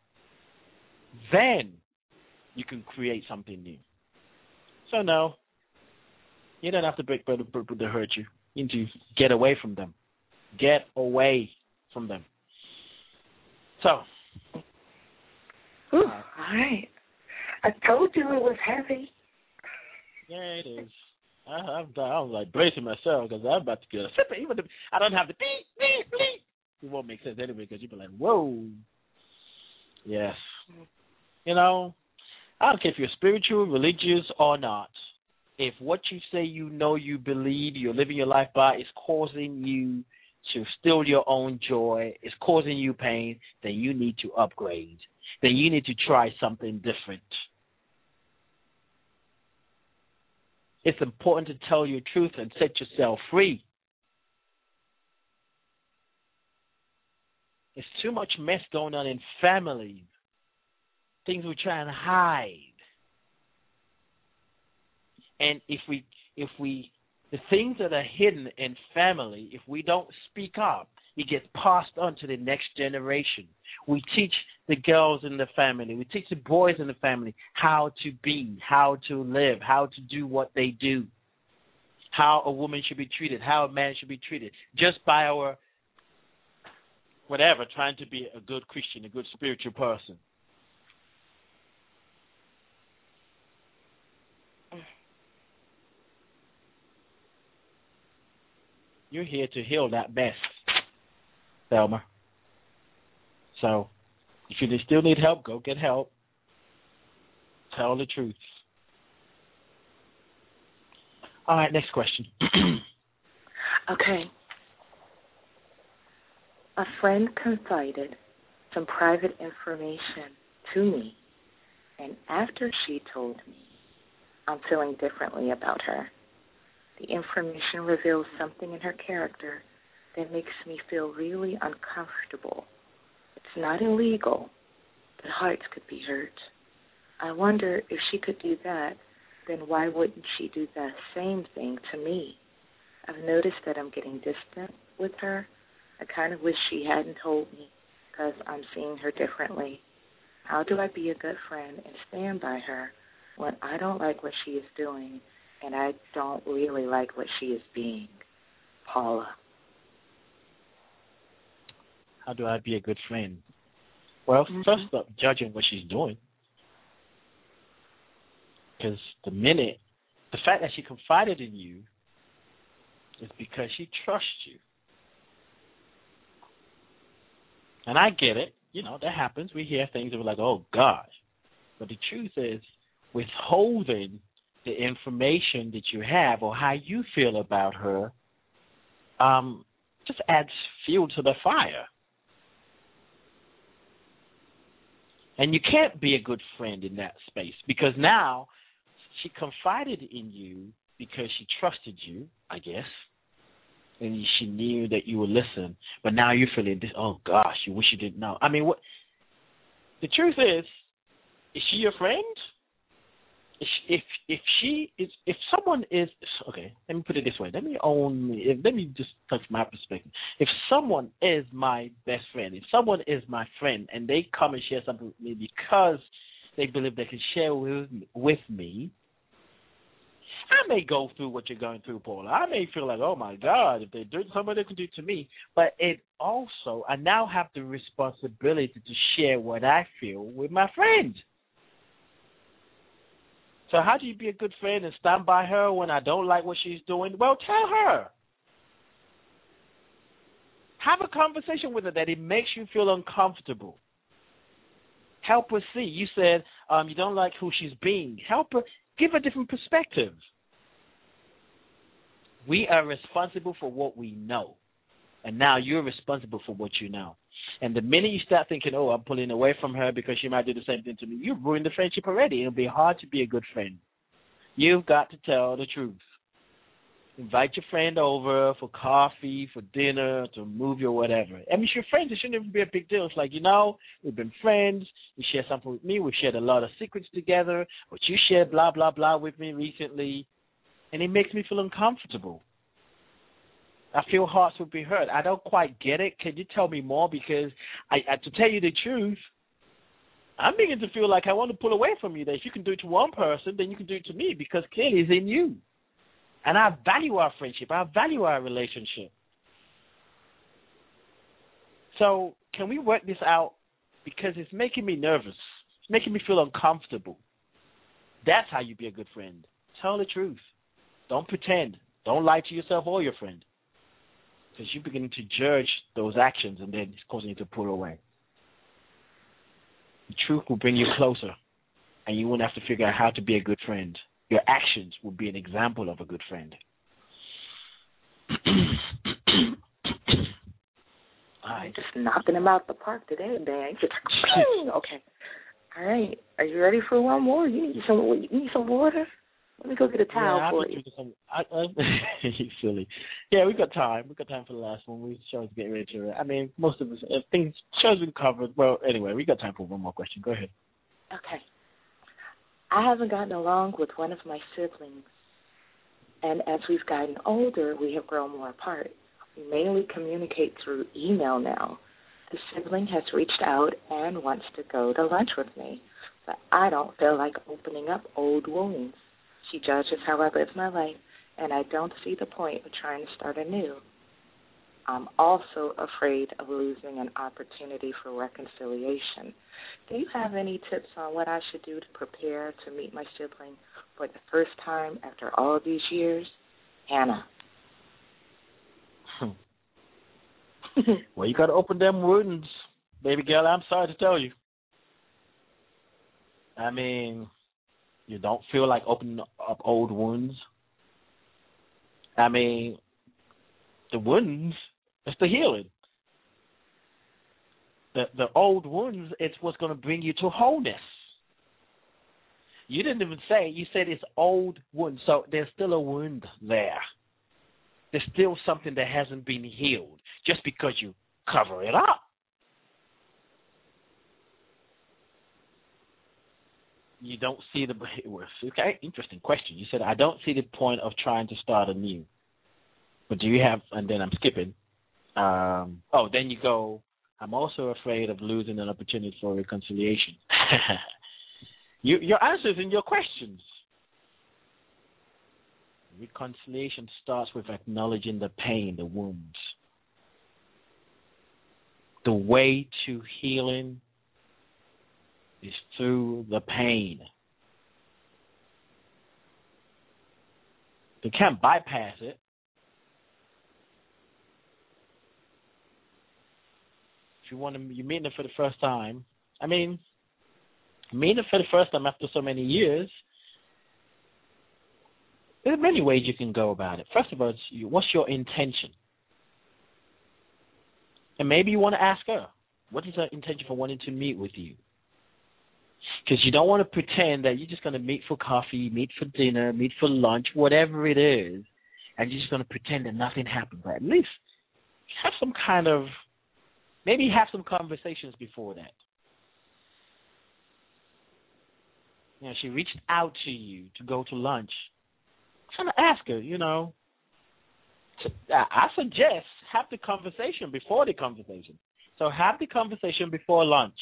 Then you can create something new. So no, you don't have to break bread with people that hurt you. You need to get away from them. Get away from them. So. Ooh, all right. I told you it was heavy. Yeah, it is. I was like bracing myself because I'm about to get a sip. Even if I don't have the beep, beep, beep. It won't make sense anyway because you'll be like, whoa. Yes. You know, I don't care if you're spiritual, religious, or not. If what you say you know, you believe, you're living your life by is causing you to steal your own joy, is causing you pain, then you need to upgrade. Then you need to try something different. It's important to tell your truth and set yourself free. There's too much mess going on in families. Things we try and hide. And if the things that are hidden in family, if we don't speak up, it gets passed on to the next generation. We teach the girls in the family, we teach the boys in the family how to be, how to live, how to do what they do, how a woman should be treated, how a man should be treated, just by our, whatever, trying to be a good Christian, a good spiritual person. You're here to heal that mess, Thelma. So, if you still need help, go get help. Tell the truth. All right, next question. Okay. A friend confided some private information to me, and after she told me, I'm feeling differently about her. The information reveals something in her character that makes me feel really uncomfortable. It's not illegal, but hearts could be hurt. I wonder if she could do that, then why wouldn't she do the same thing to me? I've noticed that I'm getting distant with her. I kind of wish she hadn't told me because I'm seeing her differently. How do I be a good friend and stand by her when I don't like what she is doing and I don't really like what she is being? Paula. How do I be a good friend? Well, first up, judging what she's doing. Because the fact that she confided in you is because she trusts you. And I get it. You know, that happens. We hear things that we're like, oh, gosh. But the truth is, withholding the information that you have or how you feel about her just adds fuel to the fire. And you can't be a good friend in that space because now she confided in you because she trusted you, I guess, and she knew that you would listen. But now you're feeling this, oh, gosh, you wish you didn't know. I mean, what? The truth is she your friend? If someone is, okay, let me put it this way. Let me just touch my perspective. If someone is my best friend, if someone is my friend, and they come and share something with me because they believe they can share with me, I may go through what you're going through, Paula. I may feel like, oh my God, if they do something, they can do to me. But I now have the responsibility to share what I feel with my friend. So how do you be a good friend and stand by her when I don't like what she's doing? Well, tell her. Have a conversation with her that it makes you feel uncomfortable. Help her see. You said you don't like who she's being. Help her. Give a different perspective. We are responsible for what we know. And now you're responsible for what you know. And the minute you start thinking, oh, I'm pulling away from her because she might do the same thing to me, you've ruined the friendship already. It'll be hard to be a good friend. You've got to tell the truth. Invite your friend over for coffee, for dinner, to a movie or whatever. I mean, if you're friends, it shouldn't even be a big deal. It's like, we've been friends. You share something with me. We've shared a lot of secrets together. But you shared blah, blah, blah with me recently. And it makes me feel uncomfortable. I feel hearts would be hurt. I don't quite get it. Can you tell me more? Because to tell you the truth, I'm beginning to feel like I want to pull away from you. That if you can do it to one person, then you can do it to me because clearly it's in you. And I value our friendship. I value our relationship. So can we work this out? Because it's making me nervous. It's making me feel uncomfortable. That's how you be a good friend. Tell the truth. Don't pretend. Don't lie to yourself or your friend. Because you're beginning to judge those actions and then it's causing you to pull away. The truth will bring you closer and you won't have to figure out how to be a good friend. Your actions will be an example of a good friend. I just knocking him out the park today, man. Just okay. All right. Are you ready for one more? You need some water? Let me go get a towel for you. You're silly. Yeah, we got time. We got time for the last one. We shows getting ready to. I mean, most of us things shows we covered. Well, anyway, we got time for one more question. Go ahead. Okay. I haven't gotten along with one of my siblings, and as we've gotten older, we have grown more apart. We mainly communicate through email now. The sibling has reached out and wants to go to lunch with me, but I don't feel like opening up old wounds. She judges how I live my life, and I don't see the point of trying to start anew. I'm also afraid of losing an opportunity for reconciliation. Do you have any tips on what I should do to prepare to meet my sibling for the first time after all of these years? Hannah. Well, you got to open them wounds, baby girl. I'm sorry to tell you. I mean, you don't feel like opening up old wounds. I mean, the wounds, it's the healing. The old wounds, it's what's going to bring you to wholeness. You didn't even say, you said it's old wounds, so there's still a wound there. There's still something that hasn't been healed just because you cover it up. You don't see the, okay, interesting question. You said, I don't see the point of trying to start anew. But do you have, and then I'm skipping. Then you go, I'm also afraid of losing an opportunity for reconciliation. Your answers in your questions. Reconciliation starts with acknowledging the pain, the wounds. The way to healing is through the pain. You can't bypass it. If you're meeting it for the first time, meeting it for the first time after so many years, there are many ways you can go about it. First of all, what's your intention? And maybe you want to ask her, what is her intention for wanting to meet with you? Because you don't want to pretend that you're just going to meet for coffee, meet for dinner, meet for lunch, whatever it is, and you're just going to pretend that nothing happened. But at least have some kind of, maybe have some conversations before that. She reached out to you to go to lunch. I'm trying to ask her, I suggest have the conversation before the conversation. So have the conversation before lunch.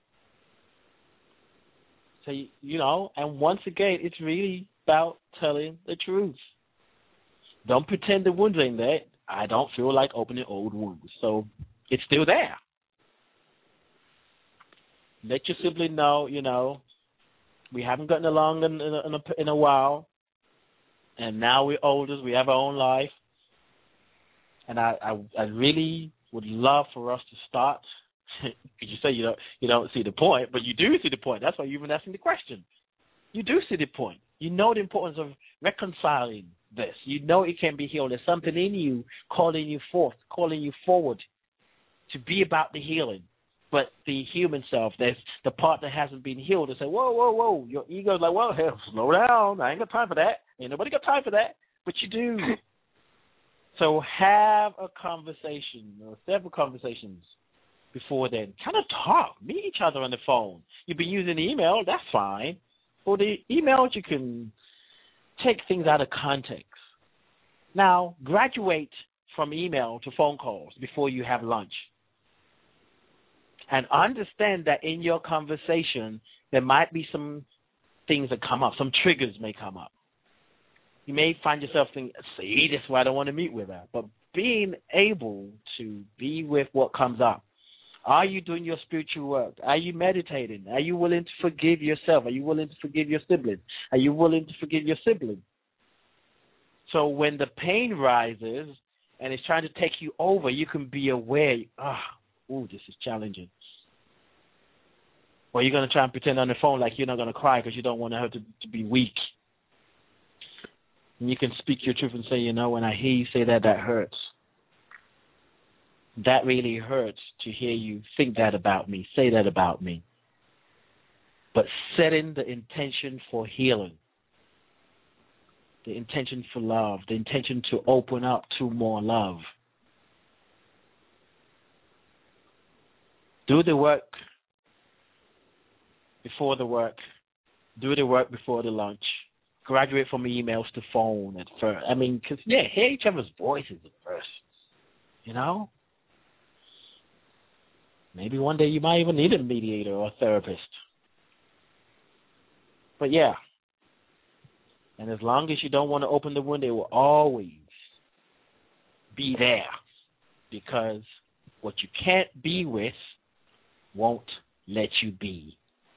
So, and once again, it's really about telling the truth. Don't pretend the wounds ain't there. I don't feel like opening old wounds. So it's still there. Let your sibling know, we haven't gotten along in a while. And now we're older. We have our own life. And I really would love for us to start. You say you don't see the point, but you do see the point. That's why you've been asking the question. You do see the point. You know the importance of reconciling this. You know it can be healed. There's something in you calling you forth, calling you forward to be about the healing. But the human self, there's the part that hasn't been healed, to say, whoa. Your ego's like, well, hell, slow down. I ain't got time for that. Ain't nobody got time for that. But you do. So have a conversation or several conversations before then. Kind of talk. Meet each other on the phone. You've been using email. That's fine. For the emails, you can take things out of context. Now, graduate from email to phone calls before you have lunch. And understand that in your conversation, there might be some things that come up. Some triggers may come up. You may find yourself thinking, see, that's why I don't want to meet with her. But being able to be with what comes up. Are you doing your spiritual work? Are you meditating? Are you willing to forgive yourself? Are you willing to forgive your sibling? Are you willing to forgive your sibling? So when the pain rises and it's trying to take you over, you can be aware, this is challenging. Or you're going to try and pretend on the phone like you're not going to cry because you don't want her to be weak. And you can speak your truth and say, when I hear you say that, that hurts. That really hurts to hear you think that about me, say that about me. But setting the intention for healing, the intention for love, the intention to open up to more love. Do the work before the work. Do the work before the lunch. Graduate from emails to phone at first. Because, hear each other's voices at first. Maybe one day you might even need a mediator or a therapist. But and as long as you don't want to open the wound, it will always be there. Because what you can't be with won't let you be.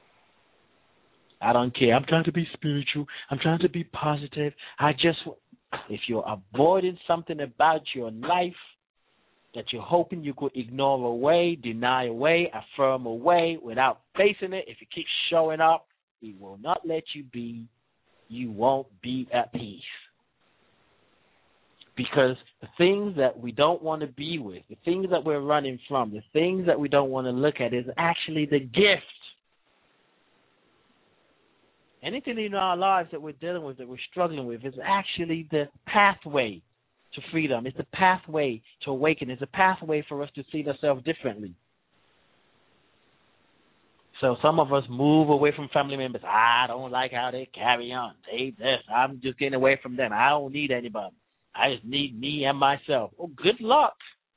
I don't care. I'm trying to be spiritual. I'm trying to be positive. If you're avoiding something about your life that you're hoping you could ignore away, deny away, affirm away without facing it, if it keeps showing up, it will not let you be. You won't be at peace. Because the things that we don't want to be with, the things that we're running from, the things that we don't want to look at is actually the gift. Anything in our lives that we're dealing with, that we're struggling with, is actually the pathway to freedom. It's the pathway to awaken. It's a pathway for us to see ourselves differently. So some of us move away from family members. I don't like how they carry on. They this. I'm just getting away from them. I don't need anybody. I just need me and myself. Oh, good luck.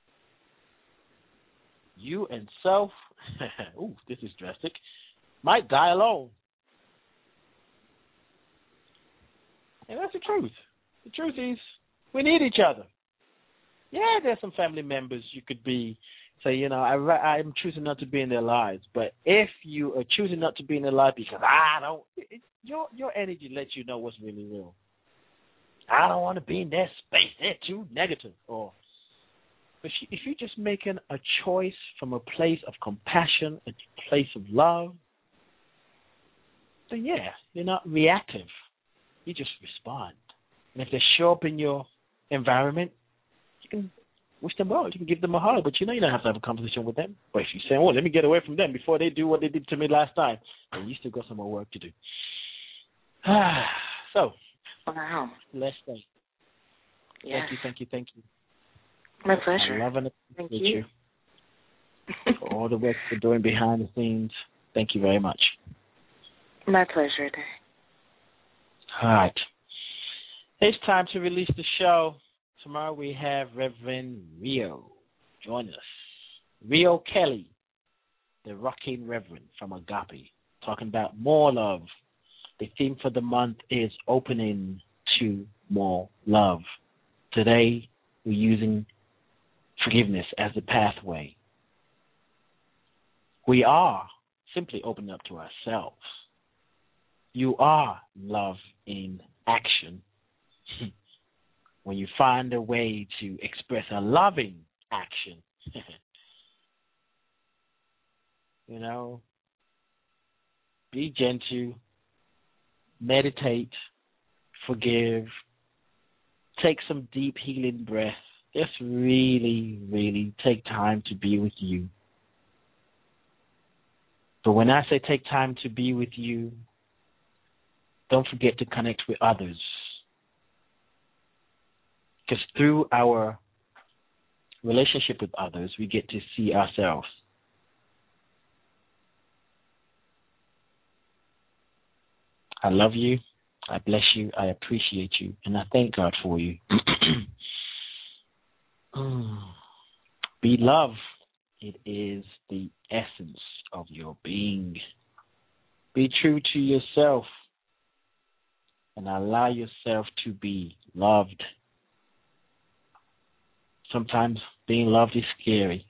You and self, this is drastic, might die alone. And that's the truth. The truth is we need each other. Yeah, there's some family members you could be So, I'm choosing not to be in their lives. But if you are choosing not to be in their life because your energy lets you know what's really real. I don't want to be in their space. They're too negative. Or if you're just making a choice from a place of compassion, a place of love, then yeah, you're not reactive. You just respond. And if they show up in your environment, you can wish them well. You can give them a hug, but you don't have to have a conversation with them. But if you say, let me get away from them before they do what they did to me last time, then you still got some more work to do. So, wow. Let's thank. Yes. Thank you. My pleasure. I'm loving it Thank with you. For all the work you're doing behind the scenes. Thank you very much. My pleasure, Day. All right. It's time to release the show. Tomorrow we have Reverend Rio join us. Rio Kelly, the rocking Reverend from Agape, talking about more love. The theme for the month is opening to more love. Today we're using forgiveness as the pathway. We are simply opening up to ourselves. You are love in action. When you find a way to express a loving action, be gentle, meditate, forgive, take some deep healing breaths. Just really, really take time to be with you. But when I say take time to be with you, don't forget to connect with others. Because through our relationship with others, we get to see ourselves. I love you. I bless you. I appreciate you. And I thank God for you. Be love. It is the essence of your being. Be true to yourself and allow yourself to be loved. Sometimes being loved is scary.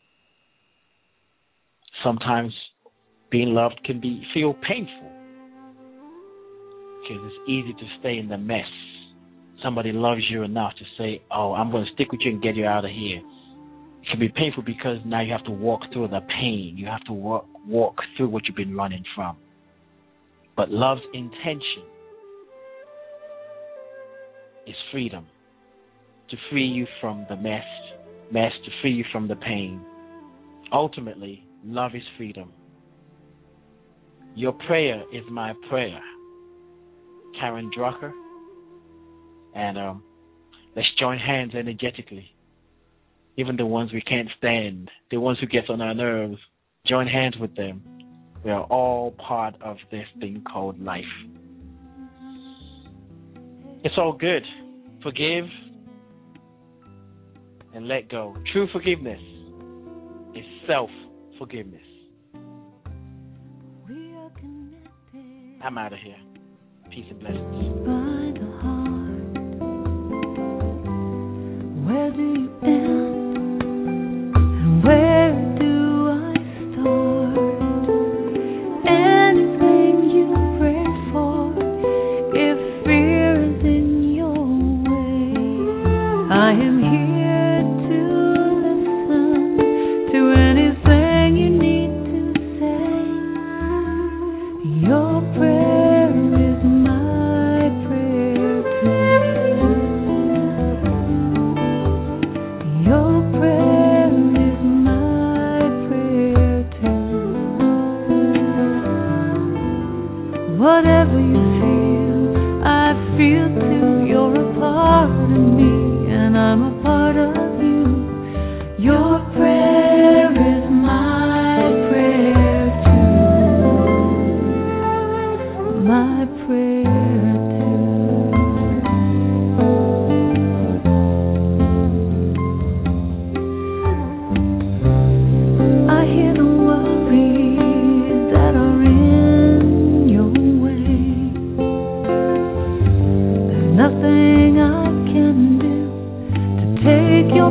Sometimes being loved can feel painful because it's easy to stay in the mess. Somebody loves you enough to say, I'm going to stick with you and get you out of here. It can be painful because now you have to walk through the pain. You have to walk through what you've been running from. But love's intention is freedom. To free you from the mess to free you from the pain. Ultimately, love is freedom. Your prayer is my prayer. Karen Drucker. And let's join hands energetically. Even the ones we can't stand, the ones who get on our nerves, join hands with them. We are all part of this thing called life. It's all good. Forgive and let go. True forgiveness is self-forgiveness. I'm out of here. Peace and blessings. By the heart, where do you end and where do I start? Anything you prayed for, if fear is in your way, I am here. Whatever you feel, I feel too. You're a part of me, and I'm a part of you. Your prayer is my prayer too. My prayer too. I hear the worries that are in your way. There's nothing I can do to take your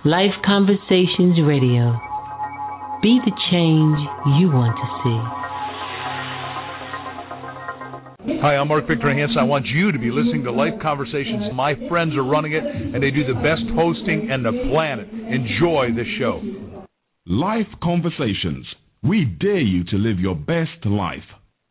Life Conversations Radio. Be the change you want to see. Hi, I'm Mark Victor Hansen. I want you to be listening to Life Conversations. My friends are running it, and they do the best hosting on the planet. Enjoy the show. Life Conversations. We dare you to live your best life.